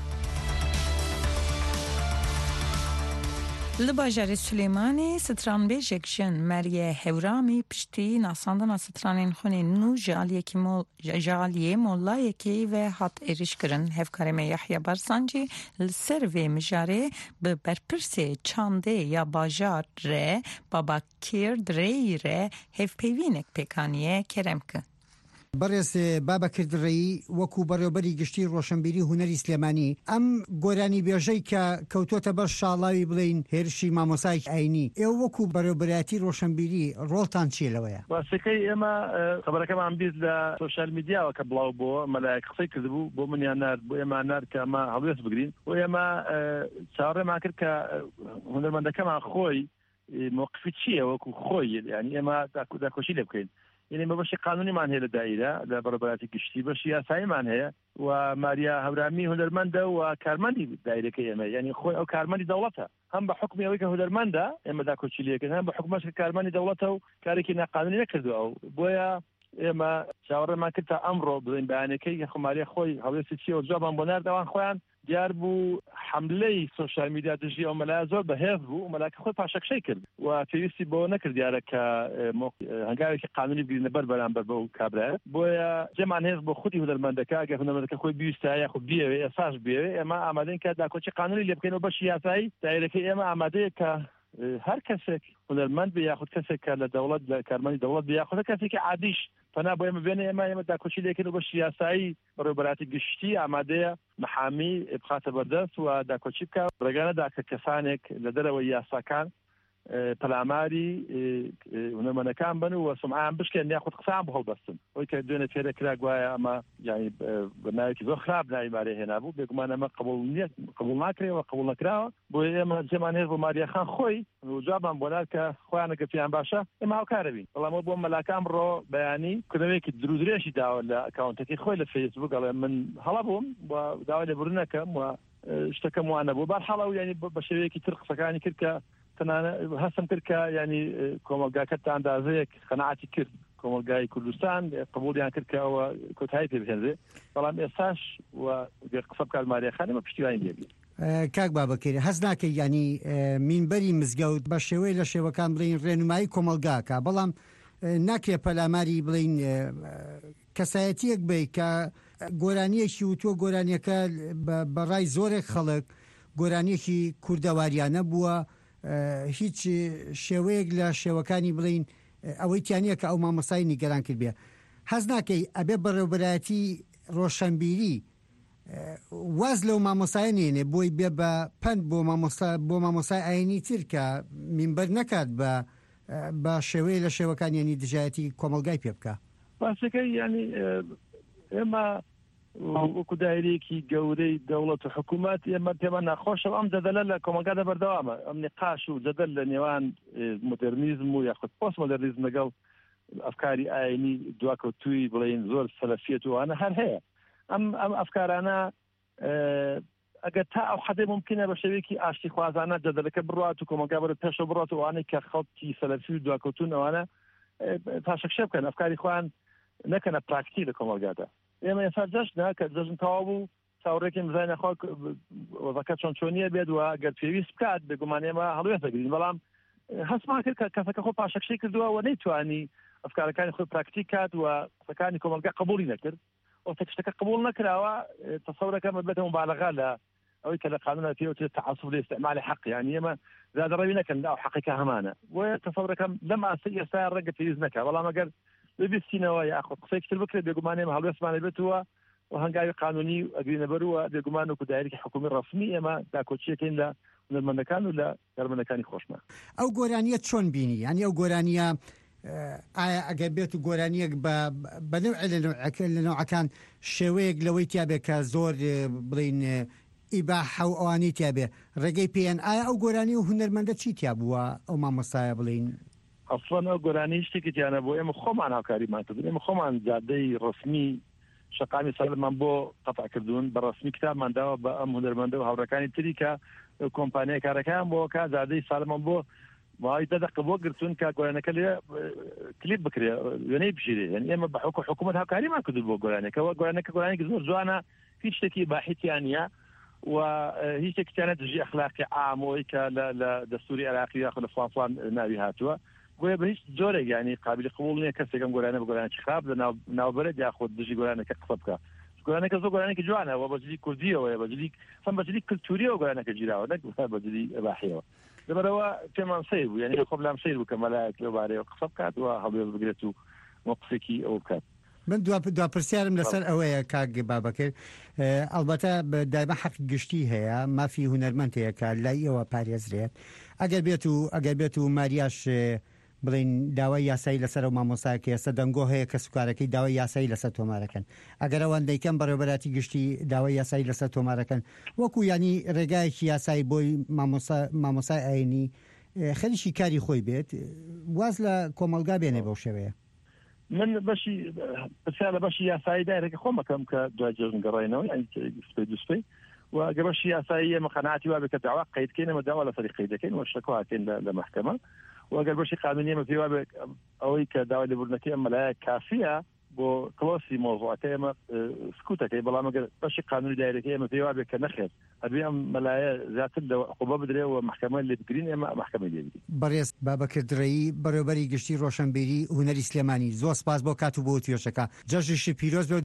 لە باژارێ سولێمانێ سترانبێژێک ژن مەریە هێورامی پشتی ناساندنا سترانên xwînê nû ji aliyekî aliyê molayekê ve hat êrişkirin. Hevkarê Yahya Barsancî li ser vê mijarê bi berpirsê çandê ya bajar re Babakir Direyî re hevpeyvînek pêkaniye kerem ki. بەڕێز بابەکر دڕێی وەکو بەڕێوەبەری گشتی ڕۆشنبیری هونەری سلێمانی ئەم گۆرانی بێژەی کە کەوتۆتە بەر شاڵاوی بڵین هێرشی مامۆسای ئاینی ئێوە وەکو بەڕێوەبەرایەتی ڕۆشنبیری ڕۆڵتان چیە لەوەیە؟ ڕاستەکەی ئێمە خەبەرەکەمان بیست لە سۆشیال میدیاوە کە بڵاو بووە مەلایەک قسەی کردبوو بۆ منیان نارد بۆ ئێمە نارد کە ئەمە هەڵوێست بگرین و ئێمە چاوەڕێمان کرد کە هونەرمەندەکەمان خۆی موقفی چییە وەکو خۆی یعنی ئێمە داکۆشی لێ بکەین. یعنی مە بەشی قانونیمان هەیە لە دایرە لە بەڕێوەبەراتی گشتی بەشی یاساییمان هەیە و ماریا هەورامی هونەرمەندە و کارمەندی دایرەکەی ئێمە یعنی خۆی ئەو کارمەندی دەوڵەتە هەم بە حکمی ئەوەی کە هونەرمەندە ئێمە داکۆچی لێکردن هەم بە حکومەش کە کارمەندی دەوڵەتە و کارێکی ناقانونی نەکردووە و بۆیە ئێمە چاوەڕێمان کرد تا ئەمڕۆ بڵین بەیانەکەی خۆماریە خۆی هەڵوێستی چیە و جوابان بۆ ناردەوان خۆیان دیار بوو حملەی سۆشیال میدیا دژی ئەو مەلایە زۆر بەهێز بوو و مەلایەکە خۆی پاشەکشەی کرد و پێویستی بۆ نەکرد دیارە کە هەنگاوێکی قانونی بگرینە بەر بەرامبەر بەو کابرایە بۆیە جێمان هێز بۆ خودی هونەرمەندەکە ئەگەر هونەرمەندەکە خۆی بیویستە یا خۆ بیەوێ ئێساش بێوێ ئێمە ئامادەین کە داکۆچی قانونی لێ بکەینەوە بەشی یاسایی دایرەکەی ئێمە ئامادەیە کە هەر کەسێک هونەرمەند بێ یاخود کەسێک کە لە دەوڵەت لە کارمەندی دەوڵەت بێ یاخود کەسێکی عادیش فنا بۆ ئێمە بێنێ ئێمە ئێمە داکۆچی لێکردن بەشی یاسایی بەڕێوەبەراتی گشتی ئامادەیە محامی بخاتە بەردەست و داکۆچی بکە ڕێگانەدا کە کەسانێک لە دەرەوەی یاساکان پەلاماری هونەرمەندەکان بن و سمعیان بشکێن یاخود قسەیان بۆ هەڵبەستن ئەوەی کە دوێنێ فێرە کرا گوایە ئەمە یعنی بەناوێکی زۆر خراپ ناویمارێ هێنابوو بێگومان ئەمە قبول نییە قبول ناکرێەوە قبول نەکراوە بۆ ئێمە جێمان هێز بۆ ماریەخان خۆی جوابمان بۆ نار کە خۆیان ئەگەر پێیان باشە ئێمە هاوکارە بین بەڵام بۆ مەلاکان بڕۆ بەیانی کردنەوەیکی درودرێژی داوە لە ئەکاونتێکی خۆی لە فەیسبوک ئەڵێ من هەڵە بووم و داوای لێبوورن نەکەم و شتەکەم وانە بوو بەرحاڵەوە ینی بە شێوەیەکی تر قسەکانی کرد کە هەستم کرد کە ینی کۆمەلگاکەت تا ئەندازەیەک قەناعەتی کرد کۆمەلگای کوردستان قبولیان کرد کە ئەوە کۆتایی پێ بهێنرێ بەڵام ئێستاش و قسە بکات ماریەخان ئێمە پشتیوانی لێ بین. کاک بابەکەری هەست ناکەی ینی مینبەری مزگەوت بە شێوەی لە شێوەکان بڵین ڕێنمایی کۆمەلگاکە بەڵام ناکرێ پەلاماری بڵین کەسایەتیەک بێ کە گۆرانیەکی و تۆ گۆرانیەکە بەڕای زۆرێک خەڵک گۆرانیەکی کوردەواریانە بووە هیچ شێوەیەک لە شێوەکانی بڵین ئەوەی تیانە کە ئەو مامۆسای نیگەران کرد بێ هەز ناکەی ئەبێ بەڕێوەبەرایەتی ڕۆشنبیری واز لەو مامۆسای نێنێ بۆی بێ بە پند بۆ بۆ مامۆسای ئاینی تر کە مینبەر نەکات بە بە شێوەیە لە شێوەکان ینی دژایەتی کۆمەلگای پێ بکە باسەکەی ینی ئێمە وەکو دایرێکی گەورەی دەوڵەت و حکوومەت ئێمە پێمە ناخۆشەوە ئەم جەدەلە لە کۆمەلگادا بەردەوامە ئەم نقاش و جەدەل لە نێوان مۆدرنیزم و یاخود پۆست مۆدرنیزم لەگەڵ ئەفکاری ئاینی دواکەوتووی بڵین زۆر سەلەفیەت وانە هەر هەیە ئەم ئەم ئەفکارانە ئەگەر تا ئەو حەدێ ممکنە بە شێوەیەکی ئاشتی خوازانە جەدەلەکە بڕات و کۆمەلگا بەرە پێشەوە بڕات و ئەوانەی کە خەڵکی سەلەفی و دواکەوتون ئەوانە پاشەکشە بکەن ئەفکاری خۆیان نەکەنە پراکتی لە کۆمەلگادا ئێمە ئێستا جەژنە کە جەژن تەواو بوو چاوەڕێکی بزانینە خۆ وەزەکە چۆن چۆنیە بێت و گەر پێویست بکات بێگومان ئێمە هەڵوێت دەگرین بەڵام هەستمان کرد کە کەسەکە خۆ پاشەکشەی کردووە و نەیتوانی ئەفکارەکانی خۆی پراکتیک کات و قسەکانی کۆمەلگا قبولی نەکرد و شتەکە قبول نەکراوە تەسەورەکە بێتە مبالغە لە ئەوەی کە لە قانونە پێوترێت تعسف لاستعمال حق يعني ئێمە زیادەڕەوی نەکەن ئەو حەقێکە هەمانە و تەسەورەکەم لەم ئاستی ئێستا ڕەنگە پێویست نەکا بەڵام ئەگەر ببیستینەوە یاخود قسەی تر بکرێت بێگومان ئێمە هەڵوێستمانە بێتەوە و هەنگاوی قانونی ئەگرینە بەروە بێگومان وەکو دایرێکی حکومی ڕەسمی ئێمە داکۆچیەکەین لە هونەرمەندەکان و لە یارمەندەکانی خۆشمان. ئەو گۆرانیە چۆن بینی ینی ئەو گۆرانیە ئایا ئەگەر بێت و گۆرانیەک بە نەوع لە نەوعەکان شێوەیەک لەوەی تیابێت کە زۆر بڵین ئیباحە و ئەوانەی تیابێ ڕێگەی پێیان ئایا ئەو گۆرانی و هونەرمەندە چی تیا بووە ئەو مامۆستایە بڵین ئەسڵەن ئەو گۆرانی شتێکی تیانە بۆ ئێمە خۆمان هاوکاریمان کردن ئێمە خۆمان جادەی ڕسمی شەقامی سەرمان بۆ قەتعکردوون بە ڕسمی کتابمان داوە بە ئەم هونەرمەندە و هاوڕەکانی تری کە کۆمپانیای کارەکەیان بۆ کا زادەی ساڵمان بۆ وای دەدەقە بۆ گرتوون کە گۆرانەکە لێ کلیپ بکرێ وێنەی بژیرێ یعنی ئێمە بە حکم حکوومەت هاوکاریمان کردو بۆ گۆرانەکەەوە گۆرانەکە گۆرانێکی زۆر جوانە هیچ شتێکی باحیتیان نیە و هیچ شتێکیانە دژی ئەخلاقی عامەوەی کە لە دەستوری عراقی یاخود لە فڵان ناوی هاتووە گویا بە هیچ جۆرێک ینی قابلی قبول نییە کەسێکم گۆرانە بە گۆرانێکی خراپ لە ناوبەرە یاخود دژی گۆرانەکە قسە بکە گۆرانەکە زۆر گۆرانێکی جوانەوە بەجلی کوردیەوە بەجلی سم بەجلی کلتوریەوە گۆرانەکە گیراوە نەک بەجلی ئەباحیەوە لەبەرەوە پێمان سیر بوو یعنی خۆ لام سیر بوو کە مەلایەک لەبارەیەوە قسە بکات و هەڵوێ بگرێت و قسێکی ئەو بکات. من دوا پرسیارم لەسەر ئەوەیە کاک بابەکرد ئەلبەتە دایمە حەق گشتی هەیە مافی هونەرمەند هەیە کە لای ئێوە پارێزرێت ئەگەر بێت و ئەگەر بێت و ماریاش بڵین داوای یاسایی لەسەر و مامۆساکە ئێستا دەنگۆ هەیە کە سوکارەکەی داوای یاسایی لەسەر تۆمارەکەن ئەگەر ئەوان دەیکەن بەڕێوەبەراتی گشتی داوای یاسایی لەسەر تۆمارەکەن وەکو ینی ڕێگایەکی یاسایی بۆی مامۆسای ئاینی خەریکی کاری خۆی بێت واز لە کۆمەلگا بێنێ بەو شێوەیە. من بەشی پرسیار لە بەشی یاسایی دایرێکە خۆمەکەم کە دوای جێژن گەڕێنەوە ینی سپەی دووسپەی و ئەگەر بەشی یاسایی ئێمە قەناعەتی وا بێت کە داوا قەیدکەین ئەمە داوا لەسەری قەید دەکەین و شتەکە هاتێن لە محکەمە و ئەگەر بەشی قانونی ئێمە پێی وا بێت ئەوەی کە داوای لێبوردنەکەی ئەم مەلایە کافیە بۆ کڵۆسی مۆڤڵەکە ئێمە سکوتەکەی بەڵام ئەگەر بەشی قانونی دایرەکەی ئێمە پێی وابێت کە نەخێت ئەبێ ئەم مەلایە زیاتر قوبە بدرێەوە محکەمە لێ بگرین ئێمە محکەمەی لێ بگرین. بەڕێز بابەکردڕێی بەڕێوەبەری گشتی ڕۆشنبیری هونەری سلێمانی زۆر سپاس بۆ کات و بۆ توێشەکە جەژنی پیرۆز بێت.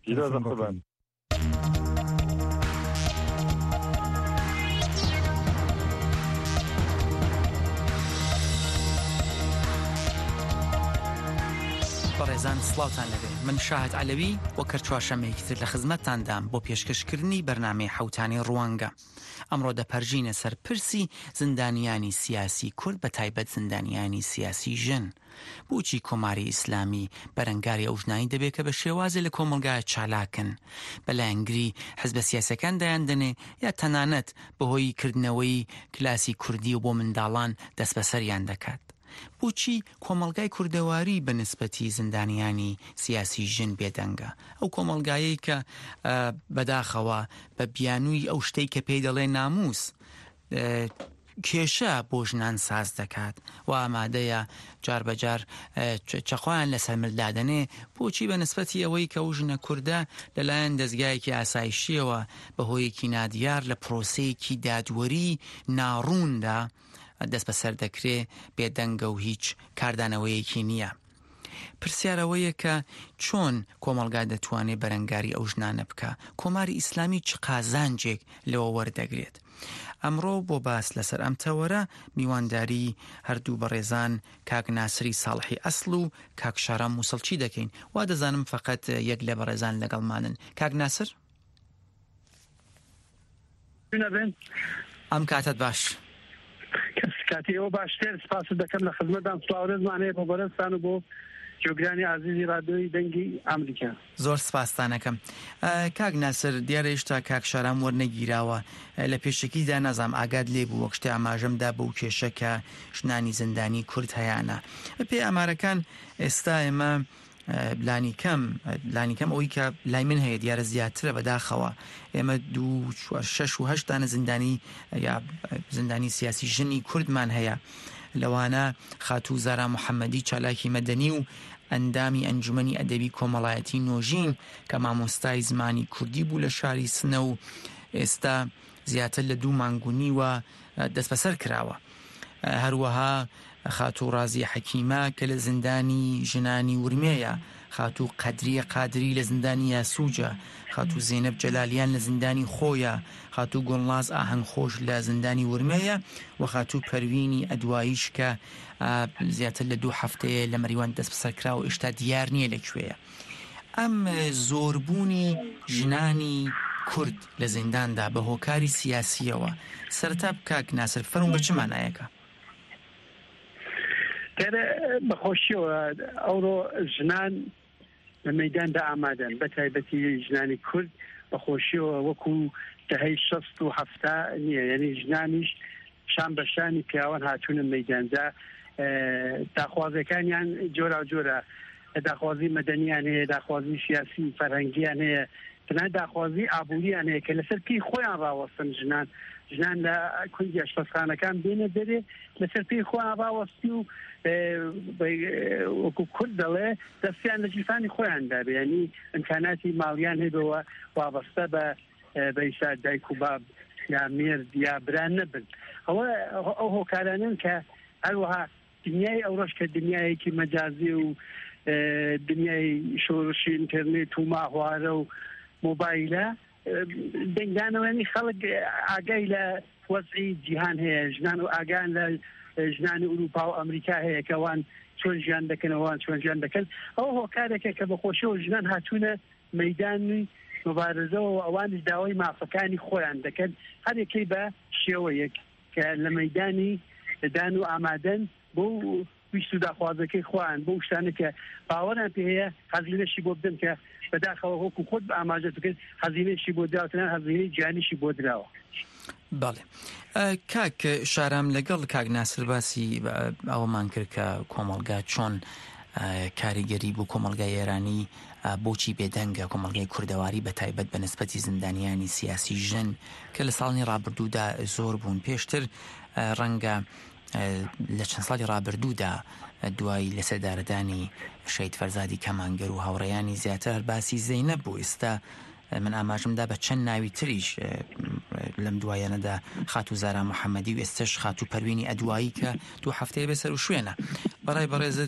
بەڕێزان سڵاوتان لەبێ من شاهد عەلەوی وە کەرچواشەمەیەکتر لە خزمەتتاندام بۆ پێشکەشکردنی بەرنامەی حەوتانی ڕوانگە. ئەمڕۆ دەپەرژینە سەر پرسی زیندانیانی سیاسی کورد بە تایبەت زیندانیانی سیاسی ژن. بۆچی کۆماری ئیسلامی بەرەنگاری ئەو ژنانی دەبێت کە بە شێوازێ لە کۆمەلگایە چالاکن بەلایەنگری حزبە سیاسەکان دایاندنێ یا تەنانەت بەهۆی کردنەوەی کلاسی کوردی و بۆ منداڵان دەست بەسەریان دەکات. بۆچی کۆمەلگای کوردەواری بە نسبەتی زیندانیانی سیاسی ژن بێدەنگە ئەو کۆمەلگایەی کە بەداخەوە بە بیانووی ئەو شتەی کە پێی دەڵێ ناموس کێشە بۆ ژنان ساز دەکات و ئامادەیە جار بەجار چەخۆیان لەسەر ملدادنێ بۆچی بە نسبەتی ئەوەی کە ئەو ژنە کووردە لەلایەن دەستگایەکی ئاسایشیەوە بەهۆیەکی نادیار لە پرۆسەیەکی دادوەری ناڕووندا دەست بەسەر دەکرێ بێدەنگە و هیچ کاردانەوەیەکی نییە. پرسیارەوەیە کە چۆن کۆمەلگا دەتوانێت بەرەنگاری ئەو ژنانە بکە کۆماری ئیسلامی چ قازانجێک لەوە وەردەگرێت. ئەمڕۆ بۆ باس لەسەر ئەم تەوەرە میوانداری هەردوو بەڕێزان کاک ناسری ساڵحی ئەسڵ و کاک شارام موسڵچی دەکەین وا دەزانم فقط یەک لە بەڕێزان لەگەڵمانن. کاک ناسر ئەم کاتت باش. کاتی ئەوە باشتر سپاس دەکەم لە خزمەتدان سڵاوڕێزمانەیە بۆ بەڕێزتان و بۆ جۆگرانی عزیزی رادیۆی دەنگی ئەمریکا. زۆر سپاستانەکەم. کاک ناسر دیارە هێشتا کاک شارام وەرنەگیراوە لە پێشەکیدا نازام ئاگاد لێ بوو وەک شتێ ئاماژەمدا بەو کێشە کە ژنانی زیندانی کورد هەیەە. پێ ئامارەکان ئێستا ئێمە بلانی کەم بلانی کەم ئەوەی کە لای من هەیە دیارە زیاترە بەداخەوە ئێمە دوو شەش و هەشتانە زیندانی یا زیندانی سیاسی ژنی کوردمان هەیە لەوانە خاتوو زارا محەممەدی چالاکی مەدەنی و ئەندامی ئەنجومەنی ئەدەبی کۆمەڵایەتی نۆژین کە مامۆستای زمانی کوردی بوو لە شاری سنە و ئێستا زیاتر لە دوو مانگونی وە دەست بەسەر کراوە. هەروەها خاتوو ڕازی حەکیمە کە لە زیندانی ژنانی ورمێیە، خاتوو قەدریە قادری لە زیندانی یاسووجە، خاتوو زێنەب جەلالیان لە زیندانی خۆیە، خاتوو گۆڵناز ئاهەنگخۆش لە زیندانی ورمێیە و خاتوو پەروینی ئەدواییش کە زیاتر لە دوو هەفتەیە لە مەریوان دەست بەسەرکرا و ئێشتا دیار نییە لەکوێیە. ئەم زۆربوونی ژنانی کورد لە زینداندا بە هۆکاری سیاسیەوە سەرەتا بکاک ناسر فەرموو بە چ مانایەکە؟ بەخۆشیەوە ئەوڕۆ ژنان لە مەیداندا ئامادەن بە تایبەتی ژنانی کورد بەخۆشیەوە وەکو دەهەی شەست و هەفتا نییە، یعنی ژنانیش شان بەشانی پیاوان هاتوونە مەیداندا داخوازەکانیان جۆرا جۆرە داخوازی مەدەنیان هەیە، داخوازی سیاسی فەرهەنگیان هەیە، تەنها داخوازی ئابووریان هەیە کە لەسەر پێی خۆیان ڕاوەستن ژنان ژنان لە کوردی ئەشپەزخانەکان بێنە دەرێ لەسەر پێی خۆیان ڕاوەستی و وەکو کورد دەڵێ دەستیان لە جیفانی خۆیاندا بێ، ینی ئیمکاناتی ماڵیان هەبەوە وابەستە بە بەئیسا دایک و باب یا مێرد یا بران نەبن. ئەوە ئەو هۆکارانن کە هەروەها دنیای ئەوڕۆژ کە دنیایەکی مەجازی و دنیای شۆڕشی ئینتەرنێت و ماهوارە و مۆبایلە دەنگدانەوەنی خەڵک ئاگای لە وەزعی جیهان هەیە، ژنان و ئاگان لە ژنانی ئوروپا و ئەمریکا هەیە کەوان چۆن ژیان دەکەنەوەوان چۆن ژیان دەکەن. ئەو هۆکارێکە کە بەخۆشیەوە ژنان هاتوونە مەیدانی مبارزەوە و ئەوانش داوای مافەکانی خۆیان دەکەن هەرێکی بە شێوەیەک کە لە مەیدانی دان و ئامادەن بۆ ویست و داخوازەکەی خۆیان بۆ شتانە کە باوەڕیان پێ هەیە هەزینەشی بۆ بدەن کە بەداخەوە وەکو خۆت بە ئاماژە بکەن هەزینەشی بۆ دراوتەنان هەزینەی گیانیشی بۆ دراوە. بەڵێ کاک شارام لەگەڵ کاک ناسر باسی ئەوەمان کرد کە کۆمەلگا چۆن کاریگەری بۆ کۆمەلگای ئێرانی بۆچی بێدەنگە کۆمەلگای کوردەواری بە تایبەت بە نسبەتی زیندانیانی سیاسی ژن کە لە ساڵی ڕابردوودا زۆر بوون. پێشتر ڕەنگە لە چەند ساڵی ڕابردوودا دوای لەسەردارەدانی شەید فەرزادی کەمانگەر و هاوڕێیانی زیاتر باسی زەینەب بوو. ئێستا من ئاماژمدا بە چەند ناوی تریش لەم دوایەنەدا خاتو زارا محەممەدی و ئێستش خاتو پەروینی ئەدوایی کە دوو هەفتەیە بەسەر و شوێنە. بەڕای بەڕێزت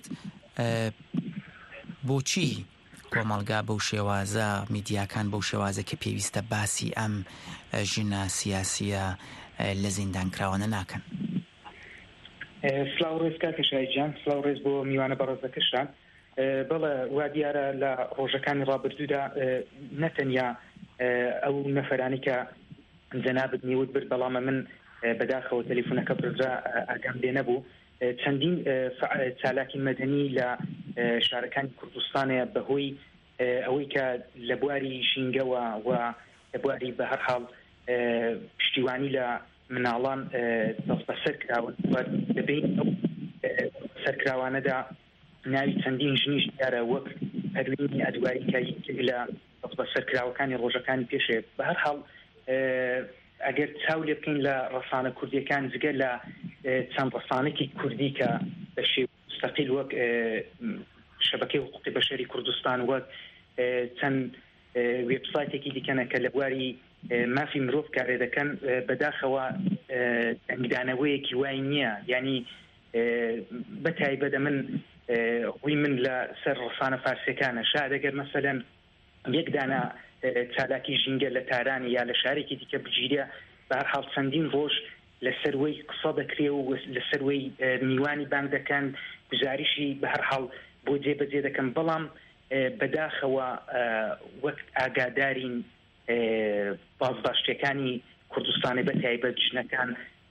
بۆچی کۆمەڵگا بەو شێوازە میدیاکان بەو شێوازە کە پێویستە باسی ئەم ژنە سیاسیە لە زیندان کراوانە ناکەن؟ سلااو ڕێز کاکەشایجان، سلااو ڕێز بۆ میوانە بەڕێزەکەشان. بەڵێ وا دیارە لە ڕۆژەکانی ڕابردوودا نەتەنیا ئەو نەفەرانی کە جەنابەت نیوت برد، بەڵامە من بەداخەوە تەلیفۆنەکە بڕرا ئاگام لێ نەبوو. چەندین چالاکی مەدەنی لە شارەکانی کوردستانە بەهۆی ئەوەی کە لە بواری ژینگەوە و لە بواری بە هەر حاڵ پشتیوانی لە مناڵان دەست بەسەر کراون دەبین ئەو سەرکراوانەدا ناوی چەندین ژنیش دیارە وەک پەروینی ئەدوایی کە لە دەست بەسەرکراوەکانی ڕۆژەکانی پێشێ. بە هەر حاڵ ئەگەر چاو لێ بکەین لە ڕەسانە کوردیەکان جگە لە چەند ڕەسانێکی کوردی کە بە شێوەیەکی مستەقیل وەک شەبەکەی حقوقی بەشەری کوردستان وەک چەند وێبسایتێکی دیکەنە کە لە بواری مافی مرۆڤ کارێ دەکەن، بەداخەوە ئەنگدانەوەیەکی وای نییە. ینی بەتایبەتە من ڕووی من لە سەر ڕەسانە فارسیەکانە شاید ئەگەر مەسەلەن یەک دانە چالاکی ژینگە لە تارانی یا لە شارێکی دیکە بگیرە، بە هەر حاڵ چەندین ڕۆژ لەسەروەی قسە دەکرێ و لەسەروەی میوانی بانگ دەکەن، گزاریشی بە هەر حاڵ بۆ جێبەجێ دەکەن. بەڵام بەداخەوە وەک ئاگادارین بازباشتەکانی کوردستانی بەتایبەت ژنەکان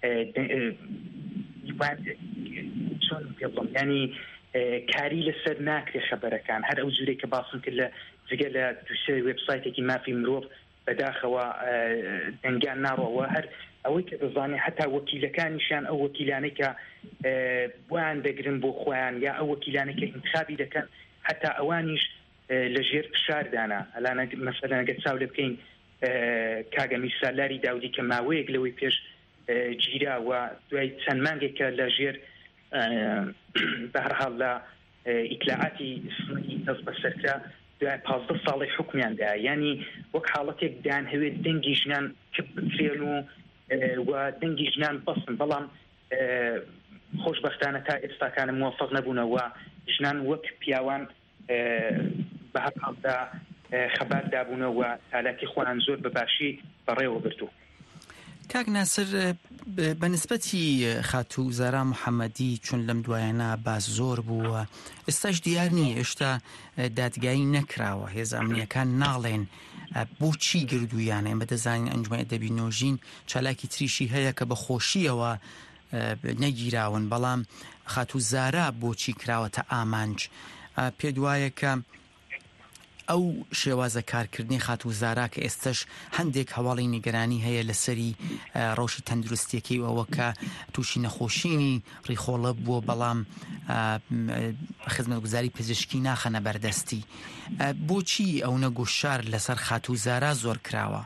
چۆن پێ بڵێم، ینی کاری لەسەر ناکرێ خەبەرەکان. هەر ئەو جوورێک کە باسم کرد لە جگە لە دووسێ وێبسایتێکی مافی مرۆڤ بەداخەوە دەنگیان ناڕەوە. هەر ئەوەی کە دەزانێت هەتا وەکیلەکانیشان ئەو وەکیلانەی کە بۆیان دەگرن بۆ خۆیان یا ئەو وەکیلانەی کە انتخابی دەکەن هەتا ئەوانیش لە ژێر فشاردانە. ئەلانە مەسەلەن ئەگەر چاو لێ بکەین کاگە میرسالاری داودی کە ماوەیەک لەوەی پێش گیرا و دوای چەند مانگێکە لە ژێر بە هەر حاڵ لە ئیطلاعاتی سنەی دەست بەسەرکرا دوای پازدە ساڵی حکمیاندا، ینی وەک حاڵەتێک دان هەوێت دەنگی ژنان بکرێن و و دەنگی ژنان بەسن. بەڵام خۆشبەختانە تا ئێستاکانە موفق نەبوونەوە ژنان وەک پیاوان بە هەر حاڵدا خەبار دابوونەوە چالاکی خۆیان زۆر بەباشی بەڕێوە بردوو. کاک ناسر، بەنسبەتی خاتو زارا محەممەدی چون لەم دوایانە باس زۆر بووە، ئێستاش دیار نییە، هێشتا دادگایی نەکراوە، هێز ئەمنیەکان ناڵێن بۆچی گردوویانە. ئێمە دەزانین ئەنجومەی ئەدەبی نۆژین چالاکی تریشی هەیە کە بە خۆشیەوە نەگیراون، بەڵام خاتو زارا بۆچی کراوەتە ئامانج. پێ وایە کە ئەو شێوازە کارکردنی خاتو زارا کە ئێستش هەندێک هەواڵی نیگەرانی هەیە لەسەری ڕۆژی تەندروستیەکەی ئەوە کە تووشی نەخۆشینی ڕیخۆڵە بووە، بەڵام خزمەتگوزاری پزیشکی ناخەنە بەردەستی. بۆچی ئەو نەگۆشار لەسەر خاتو زارا زۆر کراوە؟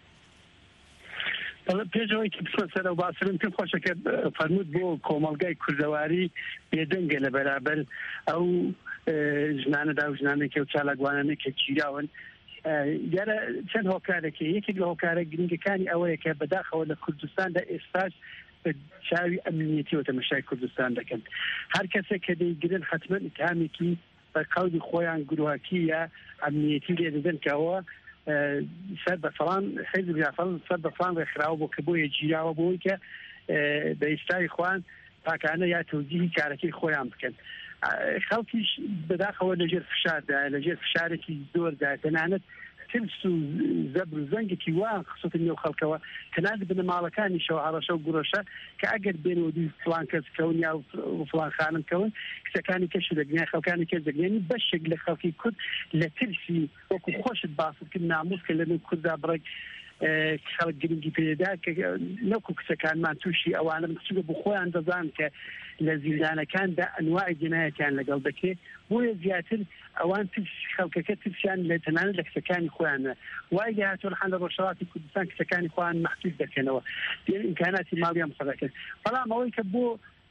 پێشەوەی بچۆ سەرە باسرم پێم خۆشە کە فەرمووت بۆ کۆمەڵگای کوردەواری بێدەنگە لە بەرابەر ئەو ژنانەدا و ژنانێکە و چالاکوانانە کە گیراون. دیارە چەند هۆکارێکی یەکێک لە هۆکارە گرنگەکانی ئەوەیە کە بەداخەوە لە کوردستاندا ئێستاش چاوی ئەمنیەتیەوە تەماشای کوردستان دەکەن. هەر کەسێک کە دەیگرن حتمما ئیتهامێکی بە قەولی خۆیان گروهاکی یا ئەمنیەتی لێ دەدەن کە ئەوە سەر بە فەڵان حیزب یا فەڵان سەر بە فەڵان ڕێکخراوە بۆ کە بۆیە گیراوە بۆی کە بە ئیستای خۆیان پاکانە یا تەوجیهی کارەکەی خۆیان بکەن. خەڵکیش بەداخەوە لەژێر فشاردا، لەژێر فشارێکی زۆردا، تەنانەت ترس و زەبر و زەنگێکی وان خسووت نێو خەڵکەوە تەنانەت بنەماڵەکانی شەو هەڕەشە و گوڕەشە کە ئەگەر بێنەوە دوی فڵان کەس کەون یا فڵان خانم کەون کچەکانی کەش دەگنیان، خەڵکانی کەس دەگنیانی بەشێک لە خەڵکی کورد لە ترسی وەکو خۆشت باسط کرد ناموس کە لە نێو کووردا بڕێک خەڵک گرنگی پێدا کە نەکو کچەکانمان تووشی ئەوانە مەسوولە بۆ خۆیان دەزان کە لە زیندانەکاندا ئەنواعی جنایەتیان لەگەڵ دەکرێت، بۆیە زیاتر ئەوان خەڵکەکە ترسیان لە تەنانەت لە کچەکانی خۆیانە. وای لە هاتووە لە ڕۆژهەڵاتی کوردستان کچەکانی خۆیان مەحدود دەکەنەوە، ئیمکاناتی ماڵیان سەر دەکەن. بەڵام ئەوەی کە بۆ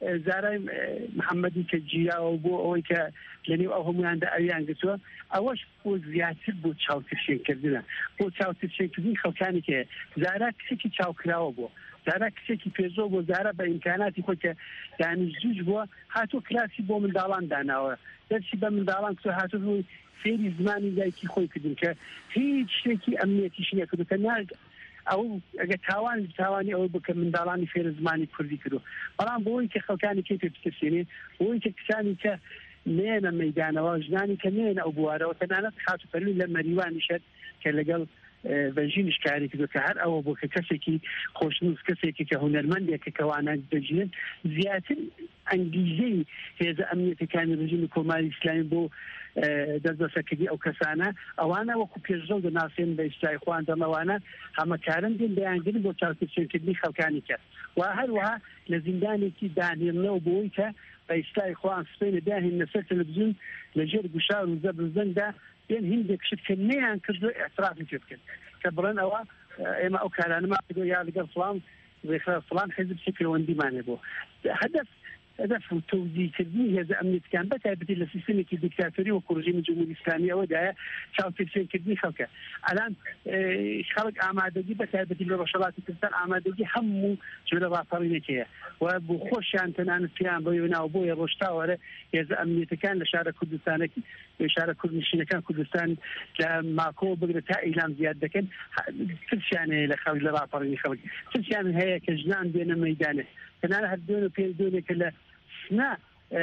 زارای محەممەدی کە گیراوە بۆ ئەوەی کە لەنێو ئەو هەمویاندا ئەویان گرتووە ئەوەش بۆ زیاتر بۆ چاوترشێنکردنە بۆ چاوترشێنکردنی خەڵکانی کە زارا کچێکی چاوکراوە بووە زارا کچێکی پێزۆ بۆ زارا بە ئیمکاناتی خۆی کە دانیشتجووش بووە هاتۆ کلاسی بۆ منداڵان داناوە دەرسی بە منداڵان کە هاتۆ بووی فێری زمانی دایکی خۆی کردن کە هیچ شتێکی ئەمنیەتیش نەکردو کە ناگ ئەو ئەگە تاوان تاوانی ئەوە بکە منداڵانی فێر زمانی کوردی کردو بەڵام بۆی کە خەڵکانی کەی پێ بترسێنێ بۆی کە کسانی کە نێنە مەیدانەوە ژنانی کە نێنە ئەو بوارەوە تەنانەت خاتوپەرلوی لە مەریوانی شەر کە لەگەڵ بەژینش کاری کردو کە هەر ئەوە بۆ کە کەسێکی خۆشنووس کەسێکی کە هونەرمەندێکە کەوانە دەژێن زیاتر ئەنگیزەی هێزە ئەمنیەتەکانی ڕژیمی کۆماری ئیسلامی بۆ دەستبەسەکردی ئەو کەسانە ئەوانە وەکو پێشڕە و دەناسێن بە ئیسلای خوان دەمەوانە هەمەکارن دێن بەیانگرن بۆ چاوترسێنکردنی خەڵکانی کەس و هەروەها لە زیندانێکی دانێنەوە بۆی کە بە ئیسلای خوان سپێنە داهێنە سەر تەلەڤیزیۆن لەژێر گوشار و زەبرزەنگدا بێن هیندێک شت کە نەیان کردو ئێعترافی پێ بکەن کە بڵێن ئەوە ئێمە ئەو کارانەمان کردو یا لەگەڵ فڵان فڵان حیزب پەیوەندیمانێ بۆ هەدەف هدف توزیعکردنی هێزە ئەمنیەتەکان بەتایبەتی لە سیستەمێکی دیکتاتۆری وەکو ڕژیمی جمهوری ئیسلامی ئەوەدایە چاوترسێنکردنی خەڵکە ئەلان خەڵک ئامادەگی بەتایبەتی لە ڕۆژهەڵاتی کوردستان ئامادەگی هەموو جۆرە ڕاپەڕینێکەیە و بۆ خۆشیان تەنانەت پێیان بەوەی ناو بۆیە ڕۆژتاوەرە هێزە ئەمنیەتەکان لە شارە کوردستانێکی شارە کوردنشینەکان کوردستان لە ماکۆ بگرێت تا ئیلام زیاد دەکەن ترسیان هەیە لە خەڵک لە ڕاپەڕینی خەڵک ترسیان هەیە کە ژنان بێنە مەیدانێ تەنانە هەر دوێن و پێ دوێنێکە لە نا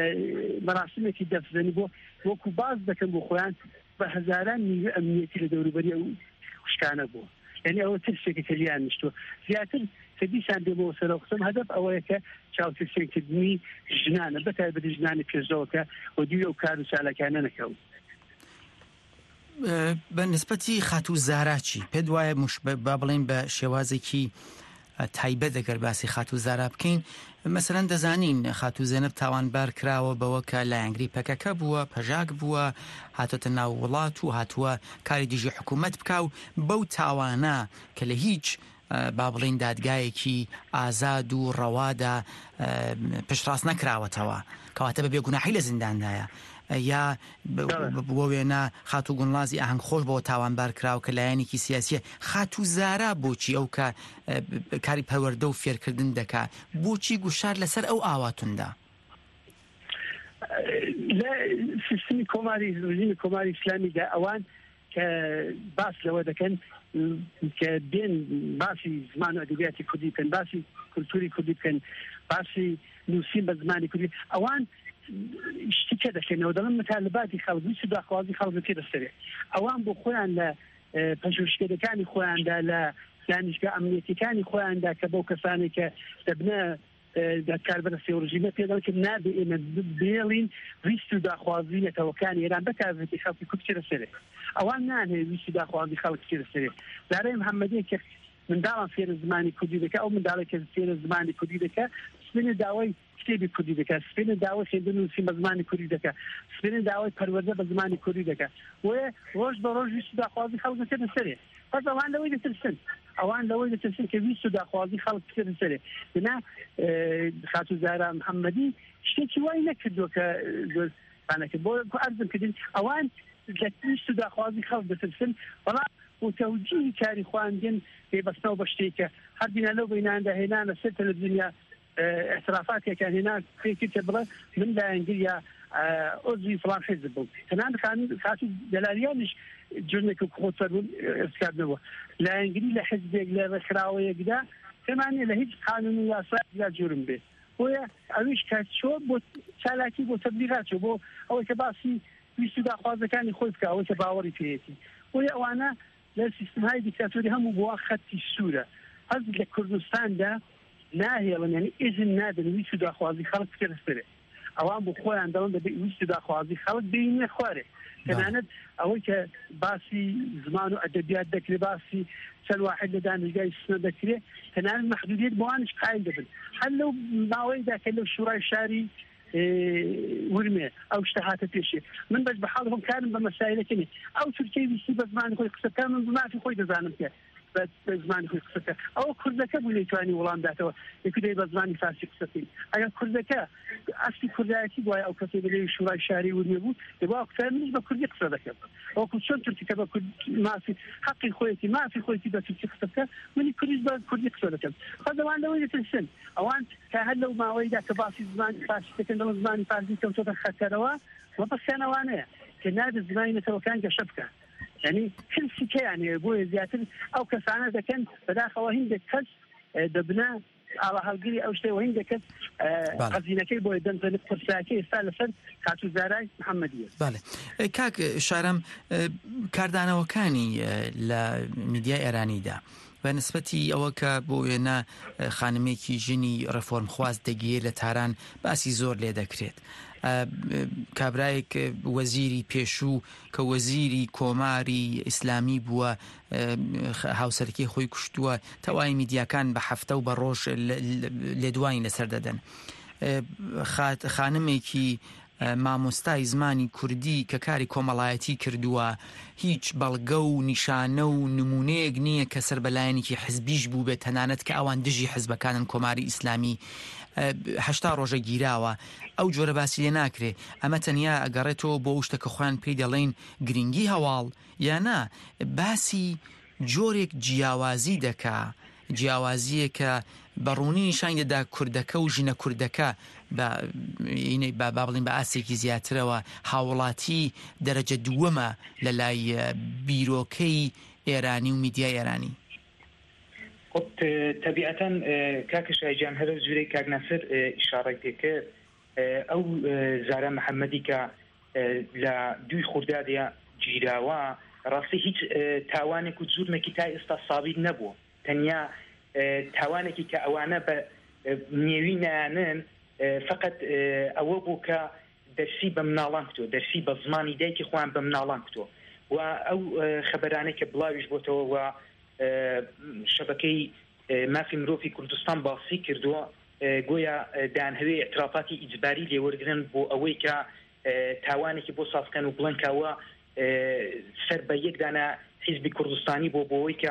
مراسمێکی دەفزەنی بۆ وەکو باز دەکەن بۆ خۆیان بە هەزاران نیوە ئەمنیەتی لە دەوروبەری ئەو شکانە بووە یعنی ئەوە ترسێکی تەلیان نیشتووە زیاتر کە دیسان دێ بۆ سەر قسەم هەدەف ئەوەیە کە چاوترسێنکردنی ژنانە بەتایبەتی ژنانی پێشەوەکە و دوی ئەو کار و چالاکانە نەکەون. بە نسبەتی خاتوو زارا چی پێت وایە با بڵێن بە شێوازێکی تایبەت دەگەر باسی خاتوو زارا بکەین مەسەرەن دەزانین خاتوو زێنەب تاوانبار کراوە بەوە کە لایەنگری پەکەکە بووە پەژاک بووە هاتۆتە ناو وڵات و هاتووە کاری دژی حکوومەت بکاو بەو تاوانە کە لە هیچ با بڵێن دادگایەکی ئازاد و ڕەوادا پشتڕاست نەکراوەتەوە کەواتە بە بێگوناحی لە زینداندایە یا بۆ وێنە خاتوو گونڵازی ئاهەنگ خۆش بۆ تاوانبار کراو کە لایەنێکی سیاسیە خاتوو زارا بۆچی ئەو کە کاری پەروەردە و فێرکردن دەکا بۆچی گوشار لەسەر ئەو ئاواتوندا لە سیستمی کۆماری ڕژیمی کۆماری ئیسلامیدا ئەوان کە باس لەوە دەکەن کە بێن باسی زمان و ئەدەبیاتی کوردی بکەن باسی کولتوری کوردی بکەن باسی نووسین بە زمانی کوردی ئەوان شتیکە دەکەنەوە دەڵم متالباتی خەڵک ویست و داخوازی خەڵک پێ دەستێت ئەوان بۆ خۆیان لە پەژوهشتەکانی خۆیاندا لە دانیشگا ئەمنیەتیەکانی خۆیاندا کە بەو کەسانی کە دەبنە کاربەدەستی ڕژیمە پێدەڵ کە نابێ ئێمە بێڵین ویست و داخوازی نەتەوەکانی ئێران بەکاربێتی خەڵکی کورد پێ دەستێت ئەوان نانهێ ویست و داخوازی خەڵک پێ دەستێت دارەی محەممەدی کە منداڵان فێر زمانی کوردی دەکە ئەو منداڵێک کە فێر زمانی کوردی دەکە سبینە داوای کتێبی کوردی دەکە سبینە داوای خوێندن و نووسین بە زمانی کوردی دەکە سبینە داوای پەروەردە بە زمانی کوردی دەکە وێ ڕۆژ بە ڕۆژ ویست و داخوازی خەڵک پێ دەستێت پس ئەوان لەوەی دەترسن ئەوان لەوەی دەترسن کە ویست و داخوازی خەڵک پێ دەستێت بنا خاتوو زارا محەممەدی شتێکی وای نەکردووە کە زۆرانەکە بۆ ئەرزم کردین ئەوان لە ویست و داخوازی خەڵک دەترسن بەڵام و تەوجیهی کاری خواندن پێبەستنەوە بە شتێکە هەر بینە لەو بیناندا هێنانە سەر تەلەڤیزیۆنیا اعترافاتێکیان هێنا خێکی کە بڵێ من لایەنگری یا عضوی فڵان حیزب بووم تەنان خاتوو دەلاریانیش جورنێک و خۆتەر بوون ئێستکاردنەوە لایەنگری لە حیزبێک لە ڕێکخراوەیەکدا پێمانێ لە هیچ قانون و یاسا یا جورم بێت بۆیە ئەویش کات چۆ بۆ چالاکی بۆ تەبلیغات چۆ بۆ ئەوەی کە باسی ویست و داخوازەکانی خۆی بکە ئەوەی کە باوەڕی پێیەتی بۆیە ئەوانە لە سیستمهای دیکتاتۆری هەموو بۆ خەتی سوورە هەز لە کوردستاندا ناهێڵن یعنی ئیزن نادن ویست و داخوازی خەڵک پێ دەستێت ئەوان بۆ خۆیان دەڵن دەبێت ویست و داخوازی خەڵک بینێ خوارێ تەنانەت ئەوەی کە باسی زمان و ئەدەبیات دەکرێت باسی چەند واحد لە دانیشگای سنە دەکرێت تەنانەت مەحدودیت بۆوانش قایل دەبن هەر لەو ماوەیەدا کە لەو شوڕای شاری ورمێ ئەو شتە هاتە پێشێ من بەش بە حاڵ خۆم کارم بە مەسایلەکەنی ئەو تورکیی ویستی بە زمانی خۆی قسەکان من بمافی خۆی دەزانم پێ بە زمانی خۆی قسەکە ئەوە کوردەکە بوو نەیتوانی وەڵام داتەوە یەکدەی بە زمانی فارسی قسەکەی ئەگەر کوردەکە ئەستی کوردایەتی بووە ئەو کەسێک لەوێ شوڕای شاری وریە بوو دەبا قسە منیش بە کوردی قسە دەکەم وەکو چۆن تورکیەکە بە کورد مافی حەقی خۆیەتی مافی خۆیەتی بە تورکی قسە بکە منی کوردیش بە کوردی قسە دەکەم خۆدەوان لەوەی دەترسن ئەوان کە هەر لەو ماوەیدا کە باسی زمانی فارسی دەکەن لەڵ زمانی فارسی کەوتۆتە خەتەرەوە وە بەسییانەوانەیە کە نادە زمانی نەتەوەکان گەشە بکە يعني كل شيء كان يبغى زيادة أو كسانة إذا كان بداخل وهند كس دبنا على هالجري أو شيء وهند كس قصدنا كي بوي دم زنق فرساكي سالفا كاتو زراي محمدية. بله. كاك شارم كاردانا وكاني لميديا إيراني دا. بەنسبەتی ئەوە کە بۆ وێنە خانمێکی ژنی ڕەفۆرم خواست دەگیر لە تاران باسی زۆر لێ دەکرێت. کابرایەک وەزیری پێشوو کە وەزیری کۆماری ئیسلامی بووە هاوسەرکی خۆی کوشتووە تەواوی میدیاکان بە هەفتە و بە ڕۆژ لێدوانی لەسەر دەدەن. خانمێکی مامۆستای زمانی کوردی کە کاری کۆمەڵایەتی کردووە هیچ بەڵگە و نیشانە و نمونەیەک نییە کە سەربەلایەنێکی حزبیش بوو بێت تەنانەت کە ئەوان دژی حزبەکانن کۆماری ئیسلامی هەشتا ڕۆژە گیراوە ئەو جۆرە باسی لێ ناکرێ ئەمە تەنیا ئەگەڕێتەوە بۆ شتەکە خۆیان پێی دەڵێن گرنگی هەواڵ یانە باسی جۆرێک جیاوازی دەکا جیاوازیە کە بەڕوونی نیشان دەدا کوردەکە و ژنە کوردەکە با بڵین بە ئاسێکی زیاترەوە هاوڵاتی دەرەجە دووەمە لە لای بیرۆکەی ئێرانی و میدیای ئێرانی. طبیعەتەن کاکەشایجان هەرە زورەی کاک نەسر ئیشارەی پێکرد ئەو زارا محەممەدی کە لە دوی خوردادە گیراوە ڕاستی هیچ تاوانێک و جوورمێکی تا ئێستا سابیت نەبووە تەنیا تاوانێکی کە ئەوانە بە نێوی نانن فقط ئەوە بوو کە دەرسی بە مناڵان کتۆ دەرسی بە زمانی دایکی خۆیان بە مناڵان کتۆ و ئەو خەبەرانەی کە بڵاویش بۆتەوە و شەبەکەی مافی مرۆڤی کوردستان باسی کردووە گۆیا دانهەوێ ئەترافاتی ئیجباری لێوەرگرن بۆ ئەوەی کە تاوانێکی بۆ سازکەن و بڵنکاوە سەر بە یەکدانە حیزبی کوردستانی بۆ بۆەوەی کە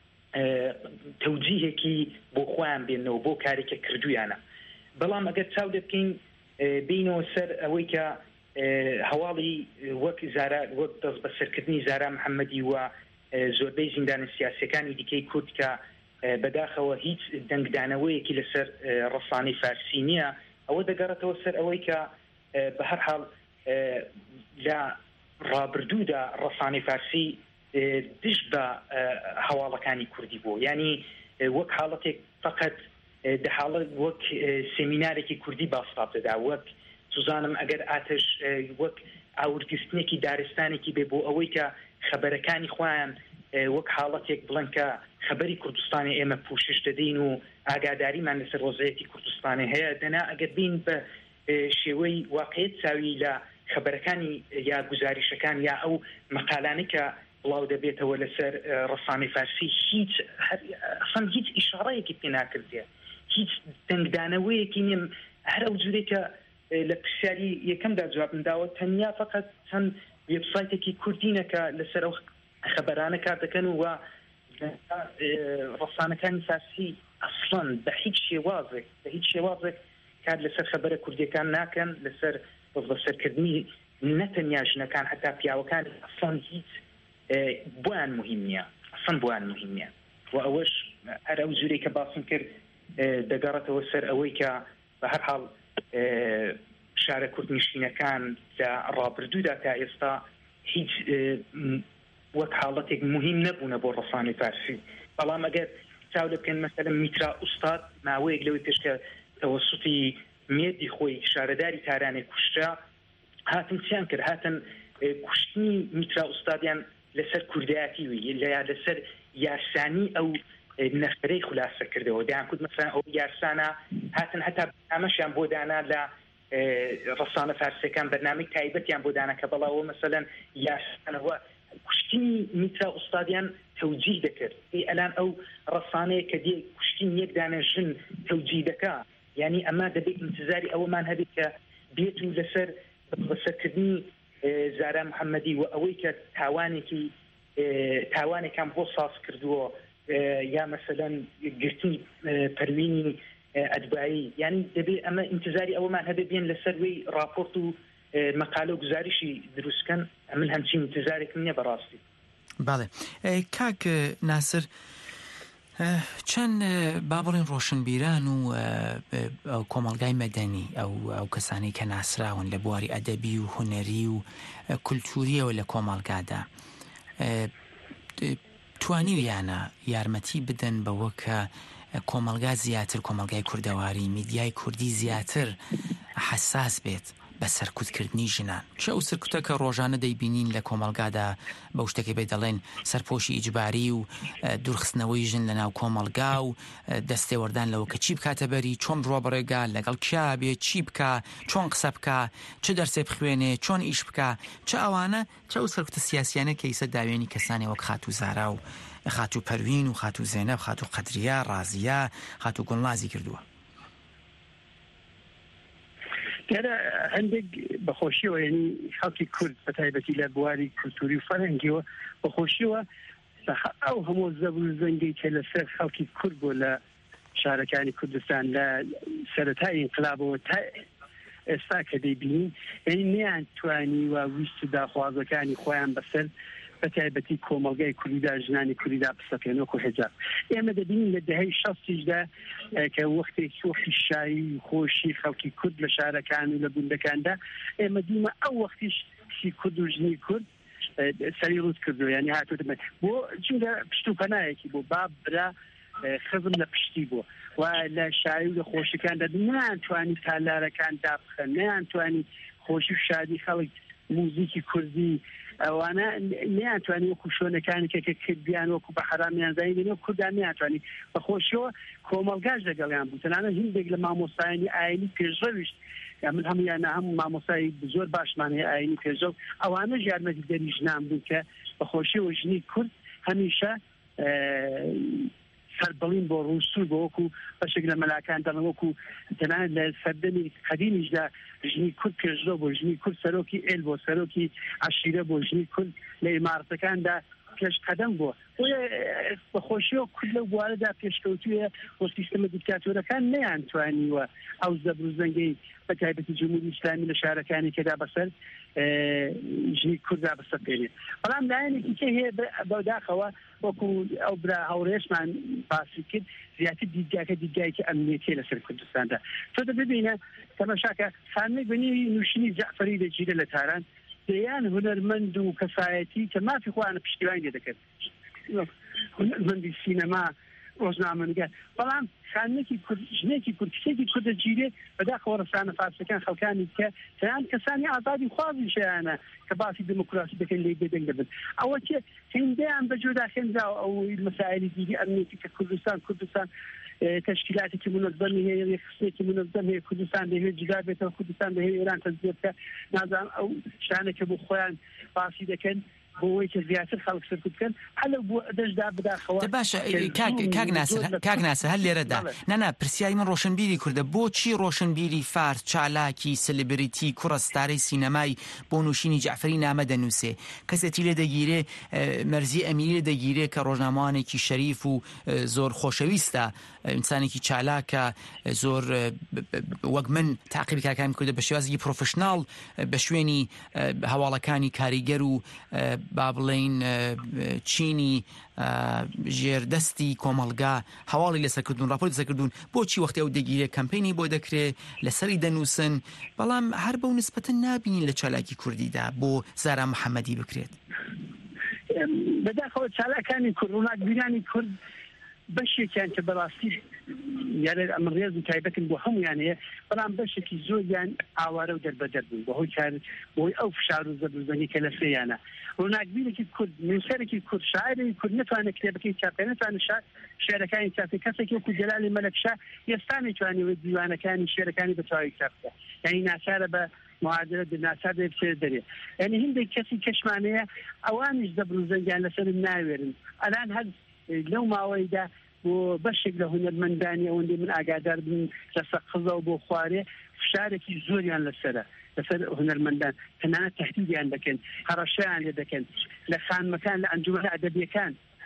تەوجیهێکی بۆ خۆیان بێنەوە بۆ کارێکە کردویانە بەڵام ئەگەر چاو لێ بکەین بینەوە سەر ئەوەی کە هەواڵی وەک زارا وەک دەست بە سەرکردنی زارا محەممەدی وە زۆربەی زیندانە سیاسەکانی دیکەی کورد کە بەداخەوە هیچ دەنگدانەوەیەکی لەسەر ڕەسانەی فارسی نییە ئەوە دەگەڕێتەوە سەر ئەوەی کە بە هەر حاڵ لە ڕابردوودا ڕەسانەی فارسی دش بە هەواڵەکانی کوردی بوو ینی وەک حاڵەتێک فقط دەحاڵت وەک سێمینارێکی کوردی باستاب دەدا وەک سوزانم ئەگەر ئاتش وەک ئاورگستنێکی دارستانێکی بێ بۆ ئەوەی کە خەبەرەکانی خۆیان وەک حاڵەتێک بڵند کە خەبەری کوردستانی ئێمە پوشش دەدەین و ئاگاداریمان لەسەر ڕۆژەیەکی کوردستانی هەیە دەنا ئەگەر بین بە شێوەی واقعیت چاوی لە خەبەرەکانی یا گزاریشەکان یا ئەو مەقالانەی کە بڵاو دەبێتەوە لەسەر ڕەسانەی فارسی هیچ ئەسڵەن هیچ ئیشارەیەکی پێ ناکردێ هیچ دەنگدانەوەیەکی نیم هەر ئەو جورێکە لە پرسیاری یەکەمدا جوابم داوە تەنیا فقط چەند وێبسایتێکی کوردینەکە لەسەر ئەو خەبەرانە کار دەکەن و ڕەسانەکانی فارسی ئەسڵەن بە هیچ شێوازێک بە هیچ شێوازێک کار لەسەر خەبەرە کوردیەکان ناکەن لەسەر بەسەرکردنی نەتەنیا ژنەکان هەتا پیاوەکان ئەسڵەن هیچ بۆیان مهم نییە ئەسڵەن بۆیان مهم نییە و ئەوەش هەر ئەو جورەی کە باسم کرد دەگەڕێتەوە سەر ئەوەی کە بە هەر حاڵ شارە کوردنشینەکان لە ڕابردوودا تا ئێستا هیچ وەک حاڵەتێک مهم نەبوونە بۆ ڕەسانەی فارسی بەڵام ئەگەر چاو لە بکەن مەسەلەن میترا ئوستاد ماوەیەک لەوەی پێشکە تەوەسوتی مێردی خۆی شارەداری تارانێک کوشترا هاتن چیان کرد هاتن کوشتنی میترا ئوستادیان لەسەر کوردایەتی وی لە لەسەر یارسانی ئەو نەفرەی خولاسە کردەوە دایان کورد مەسەلەن ئەو یارسانە هاتن هەتا بەرنامەشیان بۆ دانا لە ڕەسانە فارسیەکان بەرنامەی تایبەتیان بۆ دانا کە بەڵاوە مەسەلەن یارسانەوە کوشتنی میترا ئوستادیان تەوجیه دەکرد ئەلان ئەو ڕەسانەیە کە دێ کوشتین یەک دانە ژن تەوجیه دەکا یعنی ئەمە دەبێت انتزاری ئەوەمان هەبێت کە بێت و لەسەر بەسەرکردنی زارا محەممەدی و ئەوەی کە تاوانێکی تاوانێکان بۆ ساز کردووە یا مثلا گرتنی پەروینی ئەتباعی یعنی دەبێت ئەمە ئینتزاری ئەوەمان هەبێ بێن لەسەر وی راپۆرت و مەقالە و گزاریشی دروستکەن ئەمن هەمچین ئینتزارێکم نییە بەڕاستی. باڵێ کاک ناسر چەند با بڵێن ڕۆشنبیران و کۆمەڵگای مەدەنی ئەو ئەو کەسانی کە ناسراون لە بواری ئەدەبی و هونەری و کولتوریەوە لە کۆمەڵگادا توانیویانە یارمەتی بدەن بەوە کە کۆمەڵگا زیاتر کۆمەڵگای کوردەواری میدیای کوردی زیاتر حساس بێت بە سەرکوتکردنی ژنان چه ئەو سەرکوتە کە ڕۆژانە دەیبینین لە کۆمەڵگادا بەو شتێکی بێ دەڵێن سەرپۆشی ئیجباری و دوورخستنەوەی ژن لە ناو کۆمەڵگا و دەستێوەردان لەوە کە چی بکاتە بەری چۆن ڕۆبڕێگا لەگەڵ کیا بێ چی بکە چۆن قسە بکە چه دەرسێ بخوێنێ چۆن ئیش بکە چه ئەوانە چه ئەو سەرکوتە سیاسیانە کە ئیسە داوێنی کەسانی وەک خاتوو زارا و خاتوو پەروین و خاتوو زێنەب خاتوو قەدریا ڕازیە خاتوو گوڵنازی کردووە. دیارە هەندێک بەخۆشیەوە ینی خەڵکی کورد بە تایبەتی لە بواری کولتوری و فەرهەنگیەوە بەخۆشیەوە ئەو هەموو زەبر و زەنگی کە لەسەر خەڵکی کورد بۆ لە شارەکانی کوردستان لە سەرەتای ئینقلابەوە تا ئێستا کە دەیبینین یعنی نیان توانی و ویست و داخوازەکانی خۆیان بەسەر بە تایبەتی کۆمەڵگای کوردیدا ژنانی کوردیدا پسەکەنەوە هێجار ئێمە دەبینین لە دەهەی شەستیشدا کە وەختێکی وەختی شایی خۆشی خەڵکی کورد لە شارەکان و لە گوندەکاندا ئێمە دیمە ئەو وەختیش کچی کورد و ژنی کورد سەری ڕوت کردو یعنی هاتووە بۆ چونکە پشت و پەنایەکی بۆ باب برا خزم لە پشتی بووە و لە شایی و لە خۆشیەکاندا نەیانتوانی تالارەکان دابخەن نەیانتوانی خۆشی و شادی خەڵک موزیکی کوردی ئەوانە نیانتوانی وەکو شوێنەکانی کە کردیان وەکو بە حرامیان زانینەوە کوردان نیانتوانی بەخۆشیەوە کۆمەڵگاش لەگەڵیان بوو تەنانەت هیندێک لە مامۆستایانی ئاینی پێشڕەویشت من هەمویانە هەموو مامۆستای زۆر باشمان هەیە ئاینی پێشڕەو ئەوانەش یارمەتی دەری ژنان بوون کە بەخۆشیەوە ژنی کورد هەمیشە سەربەڵین بۆ ڕووسور بۆ وەکو بەشێک لە مەلاکان دەڵێن وەکو تەنانەت لە سەردەمی قەدیمیشدا ژنی کورد پێشڕۆ بۆ ژنی کورد سەرۆکی ئێل بۆ سەرۆکی عەشیرە بۆ ژنی کورد لە ئیمارەتەکاندا پێش قەدەم بووە بەخۆشیەوە کورد لەو بوارەدا پێشکەوتوویە بۆ سیستەمە دیکتاتۆرەکان نەیانتوانیوە ئەو زەبر و زەنگەی بە تایبەتی جمهوری ئیسلامی لە شارەکانی کەدا بەسەر ژنی کورددا بەسەپێنێت بەڵام لایەنێکی کە هەیە بەداخەوە وەکو ئەو برا هەوڕێشمان باسی کرد زیاتر دیدگاکە دیدگایکی ئەمنیەتیە لەسەر کوردستاندا تۆ دەبینە تەماشاکە خانمەی بەنێوی نووشینی جەعفەری دەگیرە لە تاران دەیان هونەرمەند و کەسایەتی کە مافی خۆیانە پشتیوانی لێ دەکەن هونەرمەندی سینەما ڕۆژنامەنگار بەڵام خانمێکی کورد ژنێکی کورد کچێکی کوردە گیرێ بەداخەوە ڕەسانە فارسەکان خەڵکانی کە تەنان کەسانی ئازادی خوازی شیانە کە باسی دموکراسی دەکەن لێ بێدەنگ دەبن ئەوە چێ هێندەیان بەجۆدا خێنراوە ئەو مەسائلی دیری ئەمنیەتی کە کوردستان کوردستان تشکیلاتێکی منظەمی هەیە یەخستێکی منظەم هەیە کوردستان دەهوێت جگا بێتەوە کوردستان دەهوێت ئێران تەزیە بکە نازانم ئەو شتانێکە بۆ خۆیان باسی دەکەن بۆەوەی کە زیاتر خەڵک سەرکوت بکەن هەلە بۆ دەشدا بداخەوە باشە کاک ناسر هەر لێرەدا نانا پرسیاری من ڕۆشنبیری کوردە بۆچی ڕۆشنبیری فارس چالاکی سلبریتی کوڕستارەی سینەمای بۆ نووشینی جەعفەری نامە دەنووسێ کەسێتی لێ دەگیرێ مەرزی ئەمیری لێ دەگیرێ کە ڕۆژنامەوانێکی شەریف و زۆر خۆشەویستە ئینسانێکی چالاکە زۆر وەک من تاقیبی کارەکانی کوردە بە شێوازێکی پرۆفشناڵ بە شوێنی هەواڵەکانی کاریگەر و با بڵێن چینی ژێردەستی کۆمەڵگا هەواڵی لەسەرکردون راپۆرتی لەسەرکردون بۆچی وەختی ئەو دەگیرێت کەمپینی بۆ دەکرێت لەسەری دەنووسن بەڵام هەر بەو نسبەتە نابینین لە چالاکی کوردیدا بۆ زارا محەممەدی بکرێت بەداخەوە چالاکانی کورد ڕووناکبینانی کورد بەشێکیان کە بەڕاستی یارە ئەمە ڕێز و تایبەتن بۆ هەمویان هەیە بەڵام بەشێکی زۆریان ئاوارە و دەربەدەر بوون بەهۆی کار بۆی ئەو فشار و زەبرزەنی کە لە سێیانە ڕووناکبینێکی کورد نووسەرێکی کورد شاعرێکی کورد نتوانێت کتێبەکەی چاپێ نتوانێت شێعرەکانی چاپێ کەسێکی وەکو جەلالی مەلەکشا ئێستا نەیتوانێت دیوانەکانی شێعرەکانی بەتەواوی چاپ بکات یعنی ناچارە بە معادلە ناچار دەبێت دەرێ یعنی هەندێک کەسی کەشمانەیە ئەوانیش زەبر و زەنگیان لەسەرم ناوێرن ئەلان هەر لەو ماوەیدا بۆ بەشێک لە هونەرمەندانی ئەوەندەی من ئاگادار بن لەسەر قزە و بۆ خوارێ فشارێکی زۆریان لەسەرە لەسەر هونەرمەندان تەنانەت تەهدیدیان دەکەن هەڕەشەیان لێ دەکەن لە خانمەکان لە ئەنجومەن ئەدەبیەکان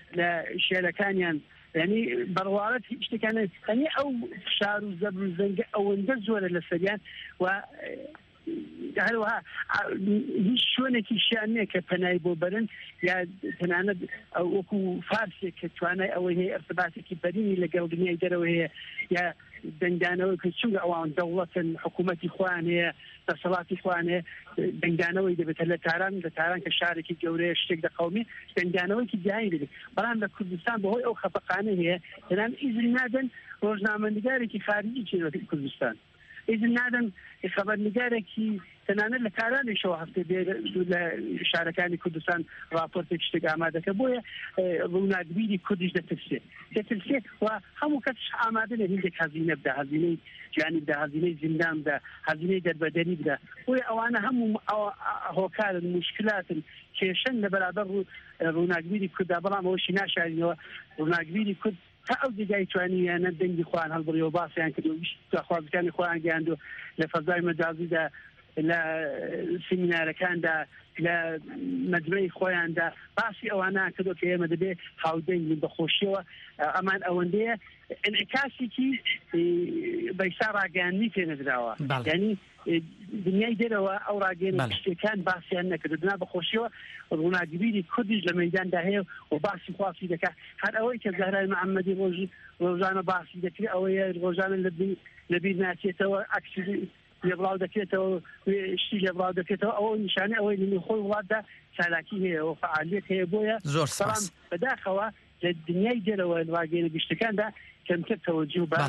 لە شێلەکانیان ینی بەڕوارەت هیچ شتێکانە هەنی ئەو فشار و زەبر و زەنگە ئەوەندە زۆرە لە سەریان و هەروەها هیچ شوێنێکی شیان نییە کە پەنای بۆ بەرن یا تەنانەت وەکو فارسێک کە توانای ئەوەی هەیە ئەرتباتێکی بەرینی لەگەڵ دنیای دەرەوە هەیە یا دەنگدانەوەی کە چونکە ئەوان دەوڵەتن حکوومەتی خۆیان هەیە دەسەڵاتی خۆیان هەیە دەنگدانەوەی دەبێتە لە تاران لە تاران کە شارێکی گەورەیە شتێک دەقەومی دەنگدانەوەیکی جیهانی دەبێت بەڵام لە کوردستان بەهۆی ئەو خەفەقانە هەیە تەنان ئیزن نادەن ڕۆژنامەنیگارێکی خارجی چێتی کوردستان ئیزن نادەن خەبەرنیگارێکی تەنانەت لە کارانێشەوە هەفتە لە شارەکانی کوردستان راپۆرتێک شتێک ئامادەکە بۆیە ڕووناکبیری کوردیش دەترسێ دەترسێ و هەموو کەس ئامادە لە هیندێک هەزینە بدە هەزینەی جیانی بدە هەزینەی زیندان بدە هەزینەی دەربەدەری بدە بۆیە ئەوانە هەموو هۆکارن مشکلاتن کێشەن لە بەرابەر ڕووناکبیری کورددا بەڵام ئەوەشی ناشارینەوە ڕووناکبیری کورد تا ئەو جێگای توانیانە دەنگی خۆیان هەڵبڕیەوە باسییان کردو خوازەکانی خۆیان گەیاندوە لە فەزای مەجازیدا لە سیمینارەکاندا لە مەجمەی خۆیاندا باسی ئەوانە کردو کە ئێمە دەبێت هاودەنگین بەخۆشیەوە ئەمان ئەوەندەیە ئەنعکاسێکی بەیسا ڕاگەیاندنی پێنەدراوە یعنی دنیای دەرەوە ئەو ڕاگەیەنە شتێکان باسییان نەکردنا بەخۆشیەوە ڕووناکبیری کوردیش لە مەیداندا هەیە و باسی خواسی دەکات هەر ئەوەی کە زەهرای محەممەدی ڕۆژی ڕۆژانە باسی دەکرێت ئەوەیە ڕۆژانە لەبیر ناچێتەوە ئەکسی لێبڵاو دەکرێتەوە شتی لێبڵاو دەکرێتەوە ئەوە نیشانە ئەوەی لەنێو خۆی وڵاتدا چالاکی هەیە و فعالیت هەیە بۆیە زۆر سپاس بەداخەوە لە دنیای دەرەوە ڕاگەیەنە گشتەکاندا کەمتر تەوەجوه بە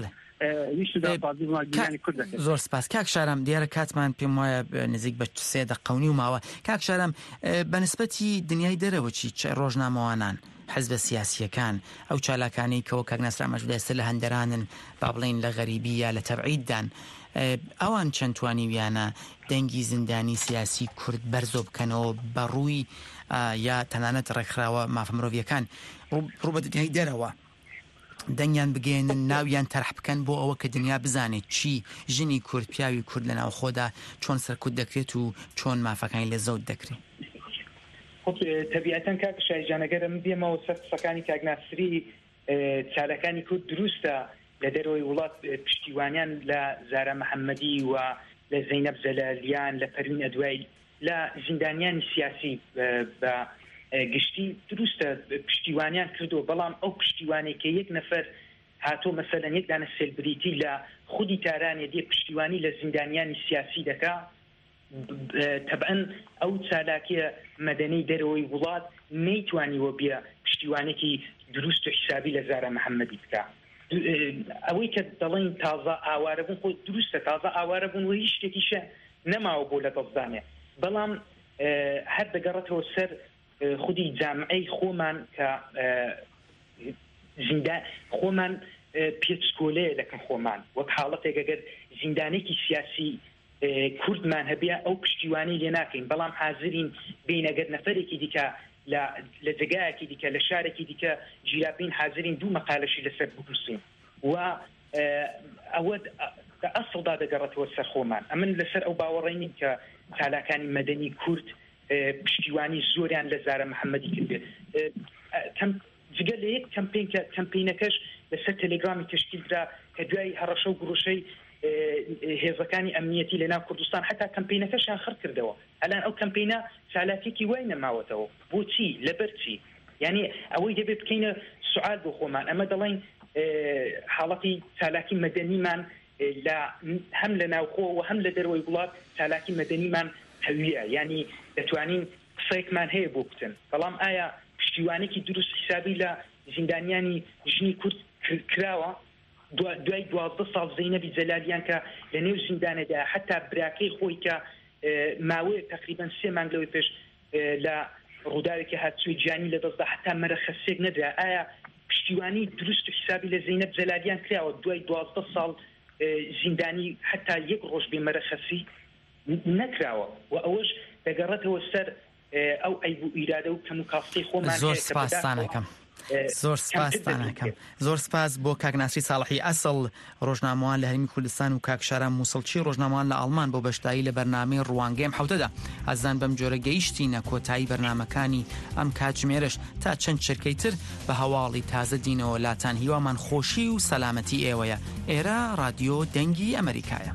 زۆر سپاس کاک شارم دیارە کاتمان پێم وایە نزیک بە سێ دەقەونی و ماوە کاک شارم بەنسبەتی دنیای دەرەوەچی ڕۆژنامەوانان حزب سیاسیەکان ئەو چالاکانی کەەوە کاک نەسرامەش دەستە لە هەندەرانن با بڵین لە غەریبی یا لە تەبعیددان ئەوان چەند توانیویانە دەنگی زیندانی سیاسی کورد بەرزۆ بکەنەوە بەڕووی یا تەنانەت ڕێکخراوە مافە مرۆڤیەکان ڕوو بە دنیای دەرەوە دەنگیان بگەێنن ناویان تەرح بکەن بۆ ئەوە کە دنیا بزانێت چی ژنی کورد پیاوی کورد لە ناو خۆدا چۆن سەرکوت دەکرێت و چۆن مافەکانی لە زەوت دەکرێت تەبیعەتەن کاک شایجانەگەرە من دێمەوە سەر قسەکانی کاک ناسری چالەکانی کورد دروستە لە دەرەوەی وڵات پشتیوانیان لە زارا محەممەدی و لە زەینەب زەلالیان لە پەروین ئەدوای لە زیندانیانی سیاسی بە گشتی دروستە پشتیوانیان کردو بەڵام ئەو پشتیوانێک کە یەک نەفەر هاتۆ مەسەلەن یەک دانە سێلبریتی لە خودی تارانێ دێ پشتیوانی لە زیندانیانی سیاسی دەکا تەبعەن ئەو چالاکیە مەدەنەی دەرەوەی وڵات نەیتوانیوە بێ پشتیوانێکی دروست و حسابی لە زارا محەممەدی بکە ئەوەی کە دەڵێن تازە ئاوارە بوون خۆ دروستە تازە ئاوارە بوون و هیچ شتێکیشە نەماوە بۆ لە دەستدانێ بەڵام هەر دەگەڕێتەوە سەر خودی جامعەی خۆمان کە زیندان خۆمان پێچکۆلەیە دەکەن خۆمان وەک حاڵەتێک ئەگەر زیندانێکی سیاسی کوردمان هەبێ ئەو پشتیوانی لێ ناکەین بەڵام حازرین بینەگەر نەفەرێکی دیکە لە جگایەکی دیکە لە شارێکی دیکە ژیراپین حازرین دوو مەقالەشی لەسەر بپرسین و ئەوە ئەسڵدا دەگەڕێتەوە سەر خۆمان ئەمن لەسەر ئەو باوەڕێنی کە چالاکانی مەدەنی کورد پشتیوانی زۆریان لە زارا محەممەدی کردێت جگە لە یەک کەمپینەکەش لەسەر تەلێگرامی تشکیلدرا کە دوای هەڕەشە و گڕۆشەی هێزەکانی ئەمنیەتی لە ناو کوردستان حتا کەمپینەکەشیان خڕ کردەوە ئەلان ئەو کەمپینە چالاکێکی وای نەماوەتەوە بۆچی لەبەر چی یعنی ئەوەی دەبێت بکەینە سوال بۆ خۆمان ئەمە دەڵێن حاڵەتی چالاکی مەدەنیمان هەم لە ناوخۆ و هەم لە دەرەوەی وڵات چالاکی مەدەنیمان هەویە ینی دەتوانین قسەیەکمان هەیە بۆ بکەن بەڵام ئایا پشتیوانێکی دروست حسابی لە زیندانیانی ژنی کورد کراوە دوای دوازدە ساڵ زەینەبی جەلالیان کە لە نێو زیندانەدا حتا براکەی خۆی کە ماوەیە تقریبا سێ مانگ لەوەی پێش لە ڕووداوێکی هاتووی گیانی لە دەستدا حتا مەرەخەسێک نەدرا ئایا پشتیوانی دروست و حسابی لە زەینەب جەلالیان کراوە دوای دوازدە ساڵ زیندانی حتا یەک ڕۆژ بێ مەرەخەسی نەکراوە و ئەوەش دەگەڕێتەوە سەر ئەو ئەیب و ئیرادە و کەم و کاستەی خۆمان زۆر سپاسانەکەم زۆر سپاسانەکەم زۆر سپاس بۆ کاکناسی ساڵحی ئەسڵ ڕۆژنامەوان لە هەرمی کوردستان و کاکشاران مووسڵچی ڕۆژنامەوان لە ئەڵمان بۆ بەشداری لە بەرنامەی ڕوانگەیم حوتەدا ئازان بەم جۆرە گەیشتینە کۆتایی بەرنمەکانی ئەم کاتژمێرش تا چەند چرکەی تر بە هەواڵی تازە دینەوە لاتان هیوامان خۆشی و سەلامەتی ئێوەیە. ئێرە رادیۆ دەنگی ئەمریکایە.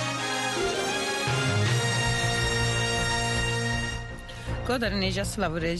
در نیجا سلاوری